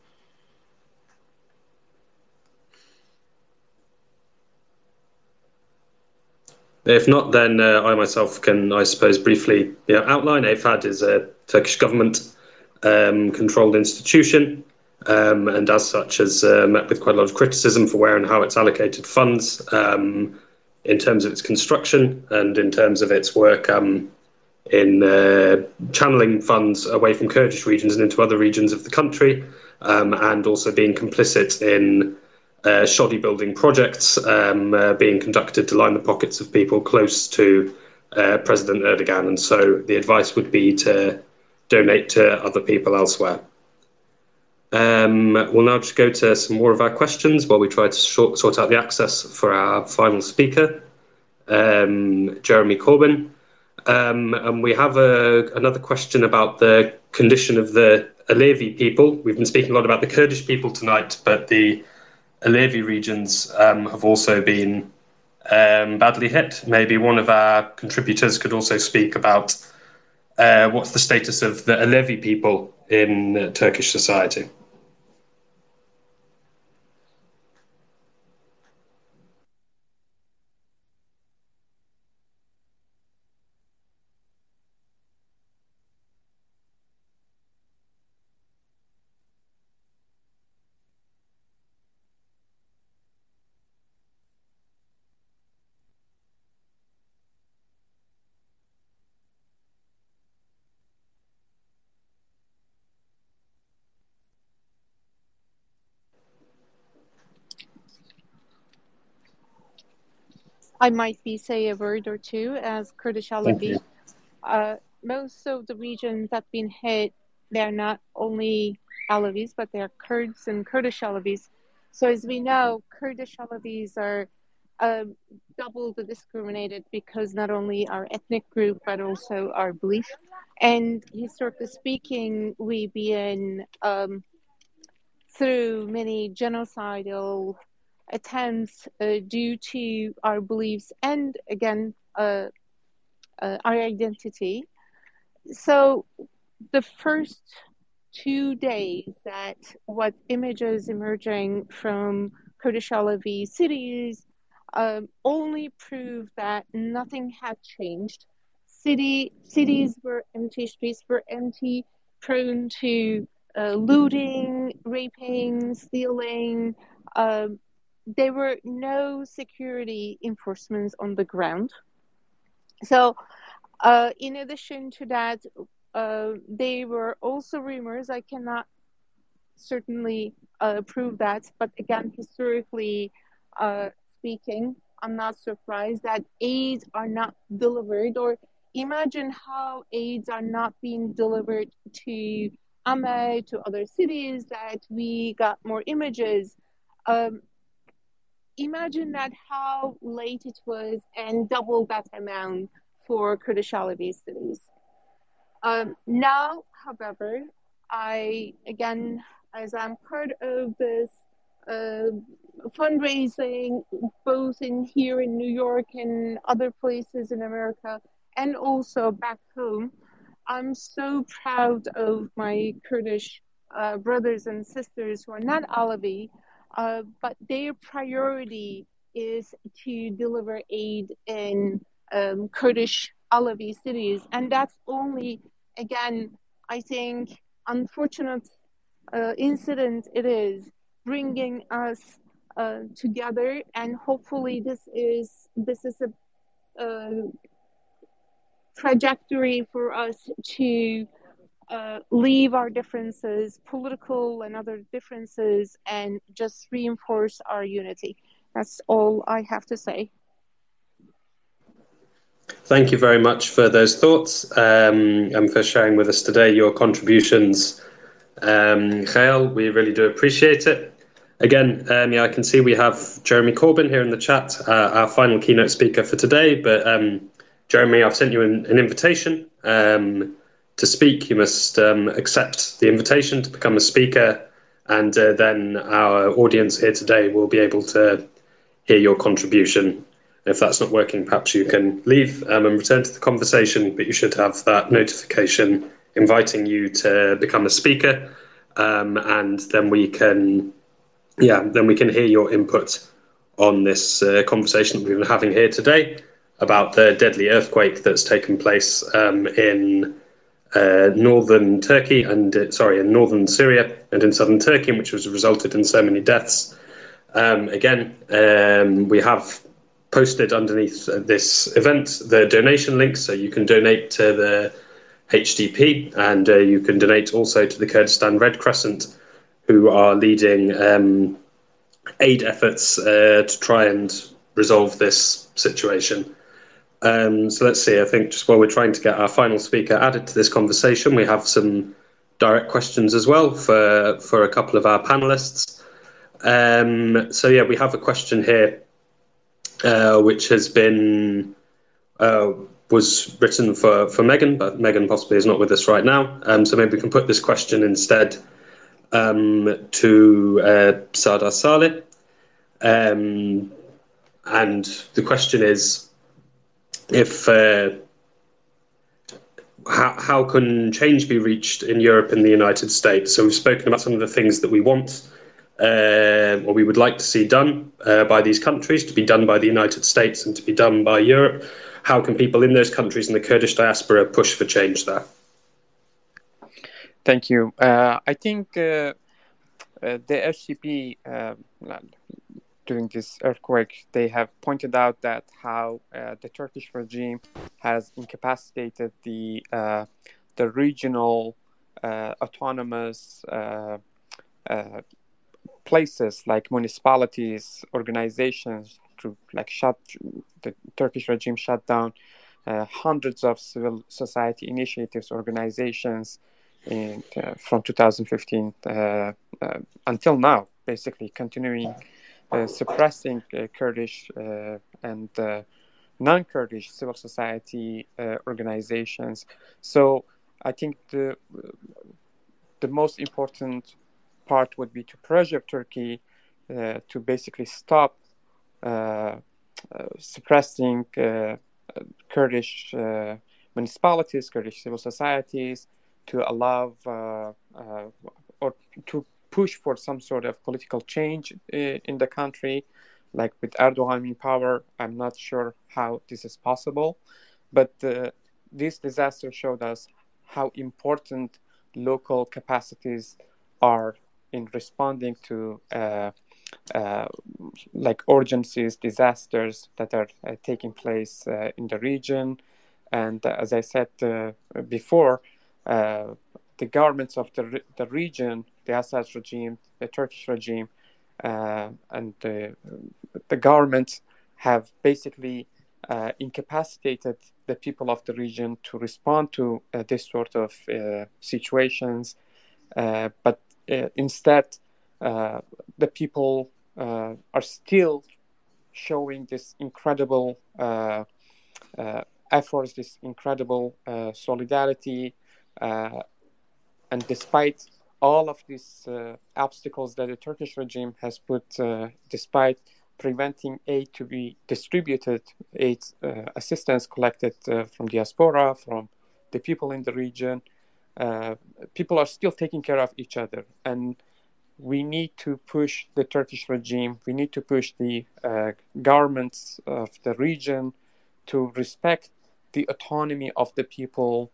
If not, then uh, I myself can, I suppose, briefly you know, outline. A F A D is a Turkish government um, controlled institution, um, and as such has uh, met with quite a lot of criticism for where and how it's allocated funds um, in terms of its construction and in terms of its work um, in uh, channeling funds away from Kurdish regions and into other regions of the country, um, and also being complicit in uh, shoddy building projects um, uh, being conducted to line the pockets of people close to uh, President Erdogan. And so the advice would be to donate to other people elsewhere. Um, we'll now just go to some more of our questions while we try to short, sort out the access for our final speaker, um, Jeremy Corbyn. Um, and we have a, another question about the condition of the Alevi people. We've been speaking a lot about the Kurdish people tonight, but the Alevi regions um, have also been um, badly hit. Maybe one of our contributors could also speak about uh, what's the status of the Alevi people in uh, Turkish society. I might be say a word or two as Kurdish Alevi. Uh, most of the regions that have been hit, they're not only Alevis, but they're Kurds and Kurdish Alevis. So as we know, Kurdish Alevis are uh, double discriminated because not only our ethnic group, but also our belief. And historically speaking, we been um, through many genocidal attempts uh, due to our beliefs and again uh, uh, our identity. So the first two days that what images emerging from Kurdish Alavi cities um, only prove that nothing had changed. City cities were empty, streets were empty, prone to uh, looting, raping, stealing. Um, there were no security enforcements on the ground. So, uh, in addition to that, uh, there were also rumors. I cannot certainly uh, prove that, but again, historically uh, speaking, I'm not surprised that aids are not delivered. Or imagine how aids are not being delivered to Amman, to other cities, that we got more images. Um, imagine that how late it was, and double that amount for Kurdish Alavi cities. Um, now, however, I, again, as I'm part of this uh, fundraising, both in here in New York and other places in America, and also back home, I'm so proud of my Kurdish uh, brothers and sisters who are not Alavi, uh, but their priority is to deliver aid in um, Kurdish Alavi cities. And that's only, again, I think, unfortunate uh, incident it is, bringing us uh, together. And hopefully this is, this is a uh, trajectory for us to uh, leave our differences, political and other differences, and just reinforce our unity. That's all I have to say. Thank you very much for those thoughts um, and for sharing with us today your contributions. Um, Khael, we really do appreciate it. Again, um, yeah, I can see we have Jeremy Corbyn here in the chat, uh, our final keynote speaker for today. But um, Jeremy, I've sent you an, an invitation um, to speak. You must um, accept the invitation to become a speaker, and uh, then our audience here today will be able to hear your contribution. If that's not working, perhaps you can leave um, and return to the conversation, but you should have that notification inviting you to become a speaker, um, and then we can, yeah, then we can hear your input on this uh, conversation that we've been having here today about the deadly earthquake that's taken place um, in uh, northern Turkey and uh, sorry, in northern Syria and in southern Turkey, which has resulted in so many deaths. Um, again, um, we have posted underneath this event the donation link, so you can donate to the H D P, and uh, you can donate also to the Kurdistan Red Crescent, who are leading um, aid efforts uh, to try and resolve this situation. Um, so let's see, I think just while we're trying to get our final speaker added to this conversation, we have some direct questions as well for, for a couple of our panelists. Um, so yeah, we have a question here Uh, which has been uh, was written for, for Megan, but Megan possibly is not with us right now. Um, so maybe we can put this question instead um, to uh, Sardar Saleh. Um, and the question is, if uh, how, how can change be reached in Europe and the United States? So we've spoken about some of the things that we want Uh, or we would like to see done uh, by these countries, to be done by the United States and to be done by Europe. How can people in those countries in the Kurdish diaspora push for change there? Thank you. Uh, I think uh, uh, the H D P, uh, during this earthquake, they have pointed out that how uh, the Turkish regime has incapacitated the, uh, the regional uh, autonomous uh, uh, places like municipalities, organizations, to like shut the Turkish regime shut down uh, hundreds of civil society initiatives, organizations in, uh, from two thousand fifteen uh, uh, until now, basically continuing uh, suppressing uh, Kurdish uh, and uh, non-Kurdish civil society uh, organizations. So I think the the most important part would be to pressure Turkey uh, to basically stop uh, uh, suppressing uh, Kurdish uh, municipalities, Kurdish civil societies, to allow uh, uh, or to push for some sort of political change in the country, like with Erdogan in power. I'm not sure how this is possible, but uh, this disaster showed us how important local capacities are in responding to uh, uh, like urgencies, disasters that are uh, taking place uh, in the region. And uh, as I said uh, before, uh, the governments of the, re- the region, the Assad regime, the Turkish regime, uh, and the, the governments have basically uh, incapacitated the people of the region to respond to uh, this sort of uh, situations. Uh, but uh, instead, uh, the people uh, are still showing this incredible uh, uh, efforts, this incredible uh, solidarity. Uh, and despite all of these uh, obstacles that the Turkish regime has put, uh, despite preventing aid to be distributed, aid uh, assistance collected uh, from diaspora, from the people in the region, uh, people are still taking care of each other. And we need to push the Turkish regime, we need to push the uh, governments of the region to respect the autonomy of the people,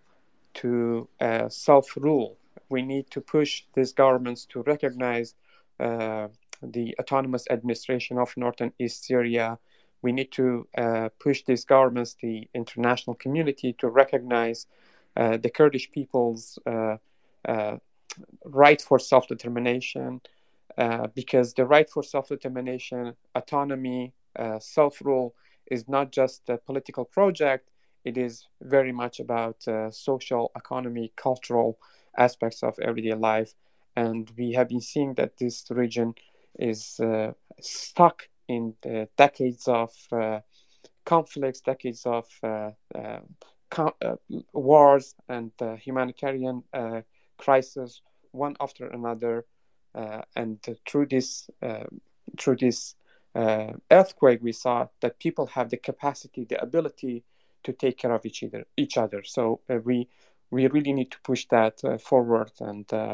to uh, self-rule. We need to push these governments to recognize uh, the autonomous administration of North and East Syria. We need to uh, push these governments, the international community, to recognize uh, the Kurdish people's uh, uh, right for self-determination, uh, because the right for self-determination, autonomy, uh, self-rule is not just a political project. It is very much about uh, social, economy, cultural aspects of everyday life. And we have been seeing that this region is uh, stuck in the decades of uh, conflicts, decades of uh, uh, com- uh, wars and uh, humanitarian uh, crisis, one after another. Uh, and uh, through this, uh, through this uh, earthquake, we saw that people have the capacity, the ability to take care of each other. Each other. So uh, we we really need to push that uh, forward, and uh,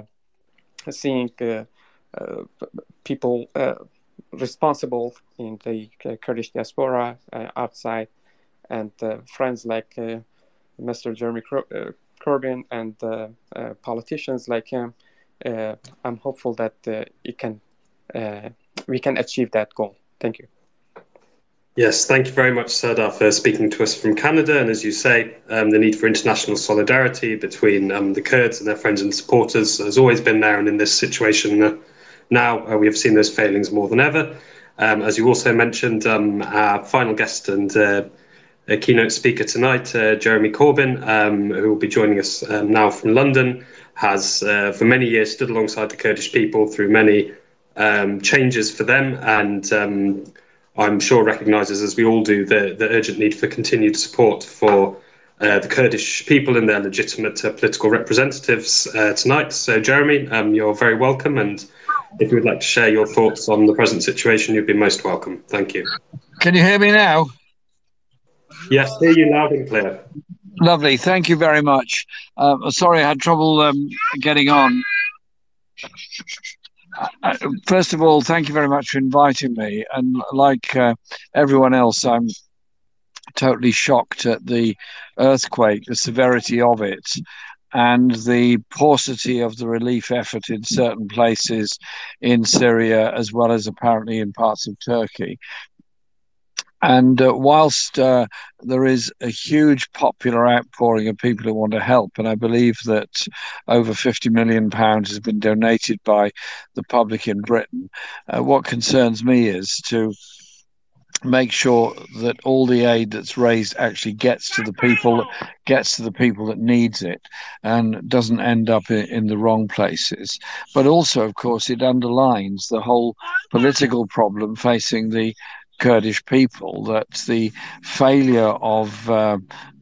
seeing uh, uh, people uh, responsible in the Kurdish diaspora uh, outside, and uh, friends like uh, Mister Jeremy Corbyn and uh, uh, politicians like him. Uh, I'm hopeful that uh, it can uh, we can achieve that goal. Thank you. Yes, thank you very much, Serdar, for speaking to us from Canada. And as you say, um, the need for international solidarity between um, the Kurds and their friends and supporters has always been there. And in this situation uh, now, uh, we have seen those failings more than ever. Um, as you also mentioned, um, our final guest and uh, a keynote speaker tonight, uh, Jeremy Corbyn, um, who will be joining us um, now from London, has uh, for many years stood alongside the Kurdish people through many um, changes for them, and um, I'm sure recognises, as we all do, the, the urgent need for continued support for uh, the Kurdish people and their legitimate uh, political representatives uh, tonight. So, Jeremy, um, you're very welcome. And if you would like to share your thoughts on the present situation, you'd be most welcome. Thank you. Can you hear me now? Yes, hear you loud and clear. Lovely. Thank you very much. Uh, sorry, I had trouble um, getting on. Uh, first of all, thank you very much for inviting me. And like uh, everyone else, I'm totally shocked at the earthquake, the severity of it, and the paucity of the relief effort in certain places in Syria, as well as apparently in parts of Turkey. And uh, whilst uh, there is a huge popular outpouring of people who want to help, and I believe that over fifty million pounds has been donated by the public in Britain, uh, what concerns me is to make sure that all the aid that's raised actually gets to the people, gets to the people that needs it, and doesn't end up in, in the wrong places. But also, of course, it underlines the whole political problem facing the Kurdish people, that the failure of uh,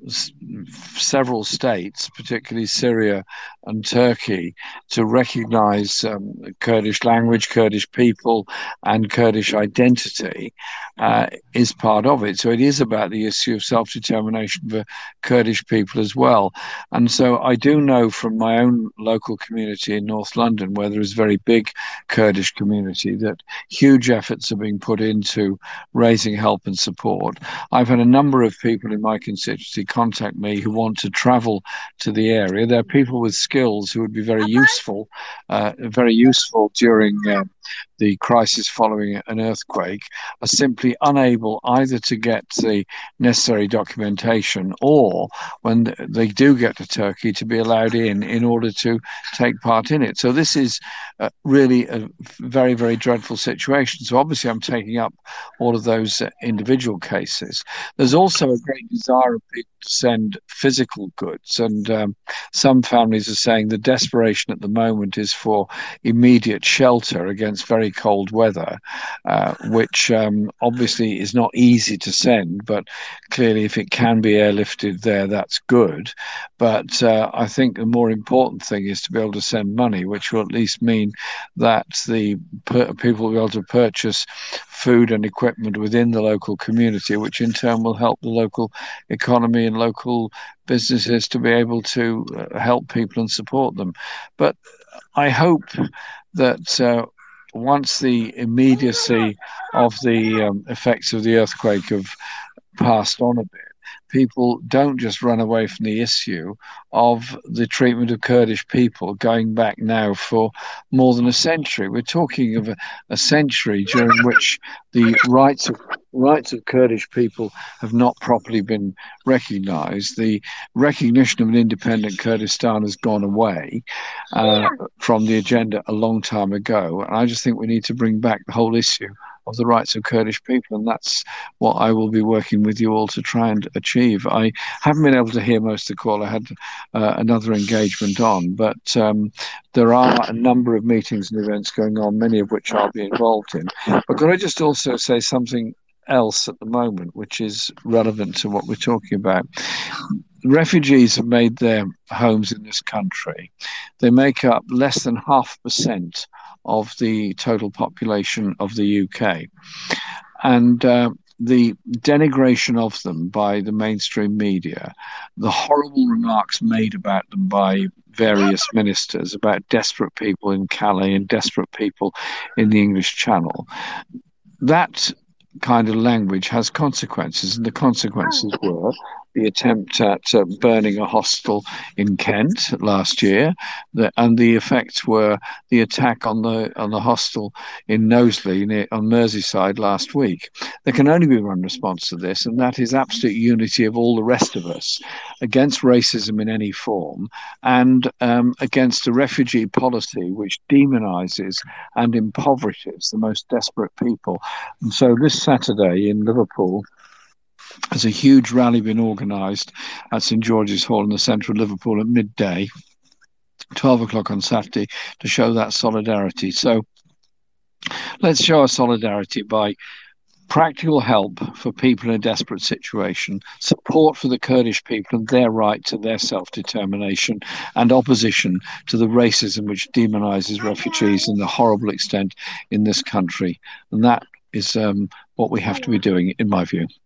s- several states, particularly Syria and Turkey, to recognize um, Kurdish language, Kurdish people, and Kurdish identity uh, is part of it. So it is about the issue of self-determination for Kurdish people as well. And so I do know from my own local community in North London, where there is a very big Kurdish community, that huge efforts are being put into raising help and support. I've had a number of people in my constituency contact me who want to travel to the area. There are people with skills who would be very useful, uh, very useful during uh, the crisis following an earthquake, are simply unable either to get the necessary documentation or, when they do get to Turkey, to be allowed in in order to take part in it. So this is uh, really a very, very dreadful situation. So obviously I'm taking up all of those uh, individual cases. There's also a great desire of people to send physical goods, and um, some families are saying the desperation at the moment is for immediate shelter against very cold weather, uh, which um, obviously is not easy to send, but clearly if it can be airlifted there, that's good. But uh, I think the more important thing is to be able to send money, which will at least mean that the per- people will be able to purchase food and equipment within the local community, which in turn will help the local economy and local businesses to be able to uh, help people and support them. But I hope that uh, once the immediacy of the um, effects of the earthquake have passed on a bit, people don't just run away from the issue of the treatment of Kurdish people going back now for more than a century. We're talking of a, a century during which the rights of rights of Kurdish people have not properly been recognized. The recognition of an independent Kurdistan has gone away uh, from the agenda a long time ago. And I just think we need to bring back the whole issue of the rights of Kurdish people, and that's what I will be working with you all to try and achieve. I haven't been able to hear most of the call. I had uh, another engagement on, but um, there are a number of meetings and events going on, many of which I'll be involved in. But could I just also say something else at the moment, which is relevant to what we're talking about? Refugees have made their homes in this country. They make up less than half percent of the total population of the U K. And uh, the denigration of them by the mainstream media, the horrible remarks made about them by various ministers about desperate people in Calais and desperate people in the English Channel, that kind of language has consequences, and the consequences were the attempt at uh, burning a hostel in Kent last year, the, and the effects were the attack on the on the hostel in Knowsley near, on Merseyside last week. There can only be one response to this, and that is absolute unity of all the rest of us against racism in any form, and um, against a refugee policy which demonizes and impoverishes the most desperate people. And so this Saturday in Liverpool, there's a huge rally been organised at St George's Hall in the centre of Liverpool at midday, twelve o'clock on Saturday, to show that solidarity. So let's show our solidarity by practical help for people in a desperate situation, support for the Kurdish people and their right to their self-determination, and opposition to the racism which demonises refugees in the horrible extent in this country. And that is um, what we have to be doing, in my view.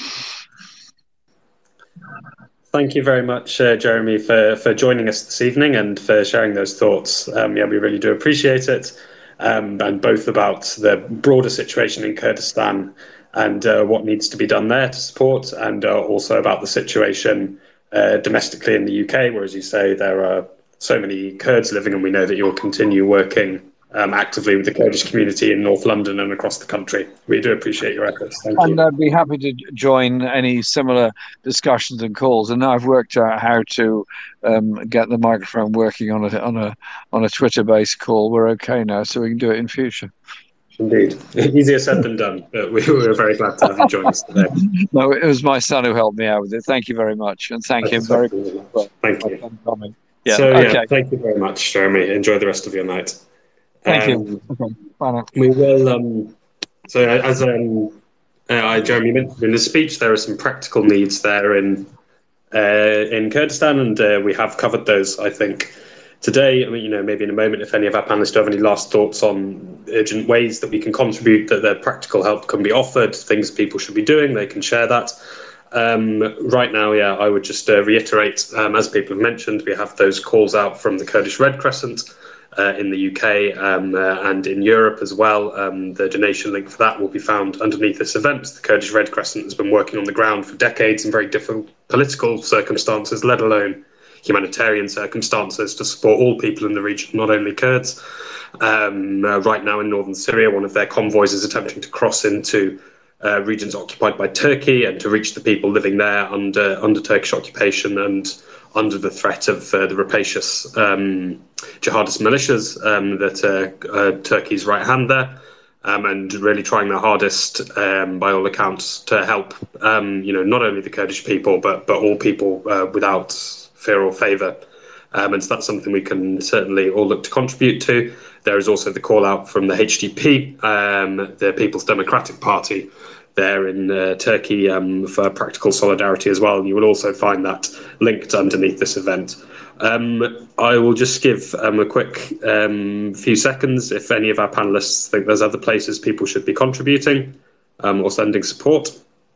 Thank you very much, uh, Jeremy, for, for joining us this evening and for sharing those thoughts. Um, yeah, we really do appreciate it, um, and both about the broader situation in Kurdistan and uh, what needs to be done there to support, and uh, also about the situation uh, domestically in the U K, where, as you say, there are so many Kurds living, and we know that you'll continue working Um, actively with the Kurdish community in North London and across the country. We do appreciate your efforts. Thank and you. I'd be happy to join any similar discussions and calls. And now I've worked out how to um, get the microphone working on a on a on a Twitter-based call. We're okay now, so we can do it in future. Indeed, easier said than done. But we were very glad to have you join us today. No, it was my son who helped me out with it. Thank you very much, and thank That's him very much. Thank you. much. Yeah. So yeah, Okay. thank you very much, Jeremy. Enjoy the rest of your night. Thank um, you. Okay. Bye now. We will. Um, so as um, uh, Jeremy mentioned in the speech, there are some practical needs there in uh, in Kurdistan, and uh, we have covered those, I think, today. I mean, you know, maybe in a moment, if any of our panelists have any last thoughts on urgent ways that we can contribute, that their practical help can be offered, things people should be doing, they can share that. Um, right now, yeah, I would just uh, reiterate, um, as people have mentioned, we have those calls out from the Kurdish Red Crescent uh, in the U K um, uh, and in Europe as well. Um, the donation link for that will be found underneath this event. The Kurdish Red Crescent has been working on the ground for decades in very difficult political circumstances, let alone humanitarian circumstances, to support all people in the region, not only Kurds. Um, uh, right now in northern Syria, one of their convoys is attempting to cross into uh, regions occupied by Turkey and to reach the people living there under under Turkish occupation and under the threat of uh, the rapacious um, jihadist militias um, that are uh, Turkey's right hand there. Um, and really trying their hardest, um, by all accounts, to help, um, you know, not only the Kurdish people, but but all people uh, without fear or favour. Um, and so that's something we can certainly all look to contribute to. There is also the call out from the H D P, um, the People's Democratic Party, there in uh, Turkey um, for practical solidarity as well. And you will also find that linked underneath this event. Um, I will just give um, a quick um, few seconds if any of our panelists think there's other places people should be contributing um, or sending support.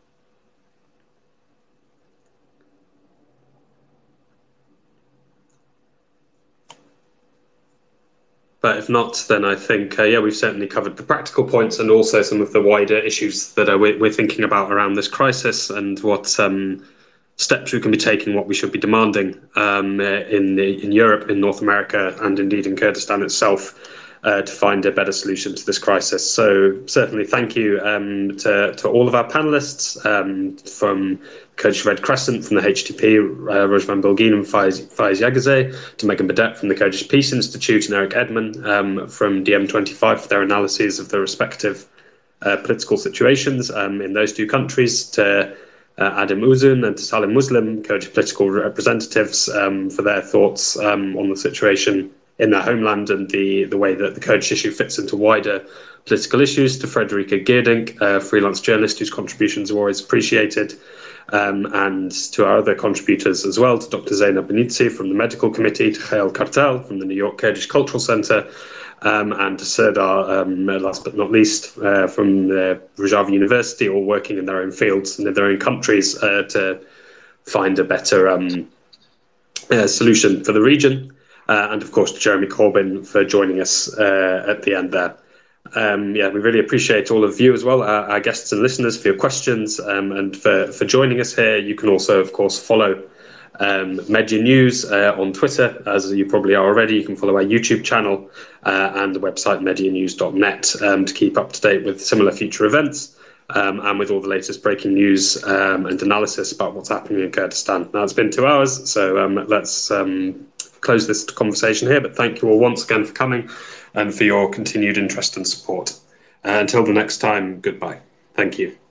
But if not, then I think, uh, yeah, we've certainly covered the practical points and also some of the wider issues that uh, we're, we're thinking about around this crisis and what um, steps we can be taking, what we should be demanding um, uh, in, in Europe, in North America, and indeed in Kurdistan itself uh, to find a better solution to this crisis. So certainly thank you um, to, to all of our panelists, um, from Kurdish Red Crescent, from the H D P, uh, Rojvan Bilgin and Faiz, Faiz Yagizeh, to Megan Badet from the Kurdish Peace Institute, and Eric Edman um, from D M twenty-five for their analyses of the respective uh, political situations um, in those two countries, to uh, Adem Uzun and to Salim Muslim, Kurdish political representatives, um, for their thoughts um, on the situation in their homeland and the, the way that the Kurdish issue fits into wider political issues, to Frederica Geerdink, a freelance journalist whose contributions are always appreciated, um, and to our other contributors as well, to Doctor Zeynep Benitsi from the Medical Committee, to Khael Kartal from the New York Kurdish Cultural Center, um, and to Serdar, um, last but not least, uh, from the Rojava University, all working in their own fields and in their own countries uh, to find a better um, uh, solution for the region. Uh, and of course to Jeremy Corbyn for joining us uh, at the end there. Um, yeah, we really appreciate all of you as well, our, our guests and listeners, for your questions um, and for, for joining us here. You can also, of course, follow um, Media News uh, on Twitter, as you probably are already. You can follow our YouTube channel uh, and the website media news dot net um, to keep up to date with similar future events um, and with all the latest breaking news um, and analysis about what's happening in Kurdistan. Now, it's been two hours, so um, let's um, close this conversation here, but thank you all once again for coming and for your continued interest and support. Uh, until the next time, goodbye. Thank you.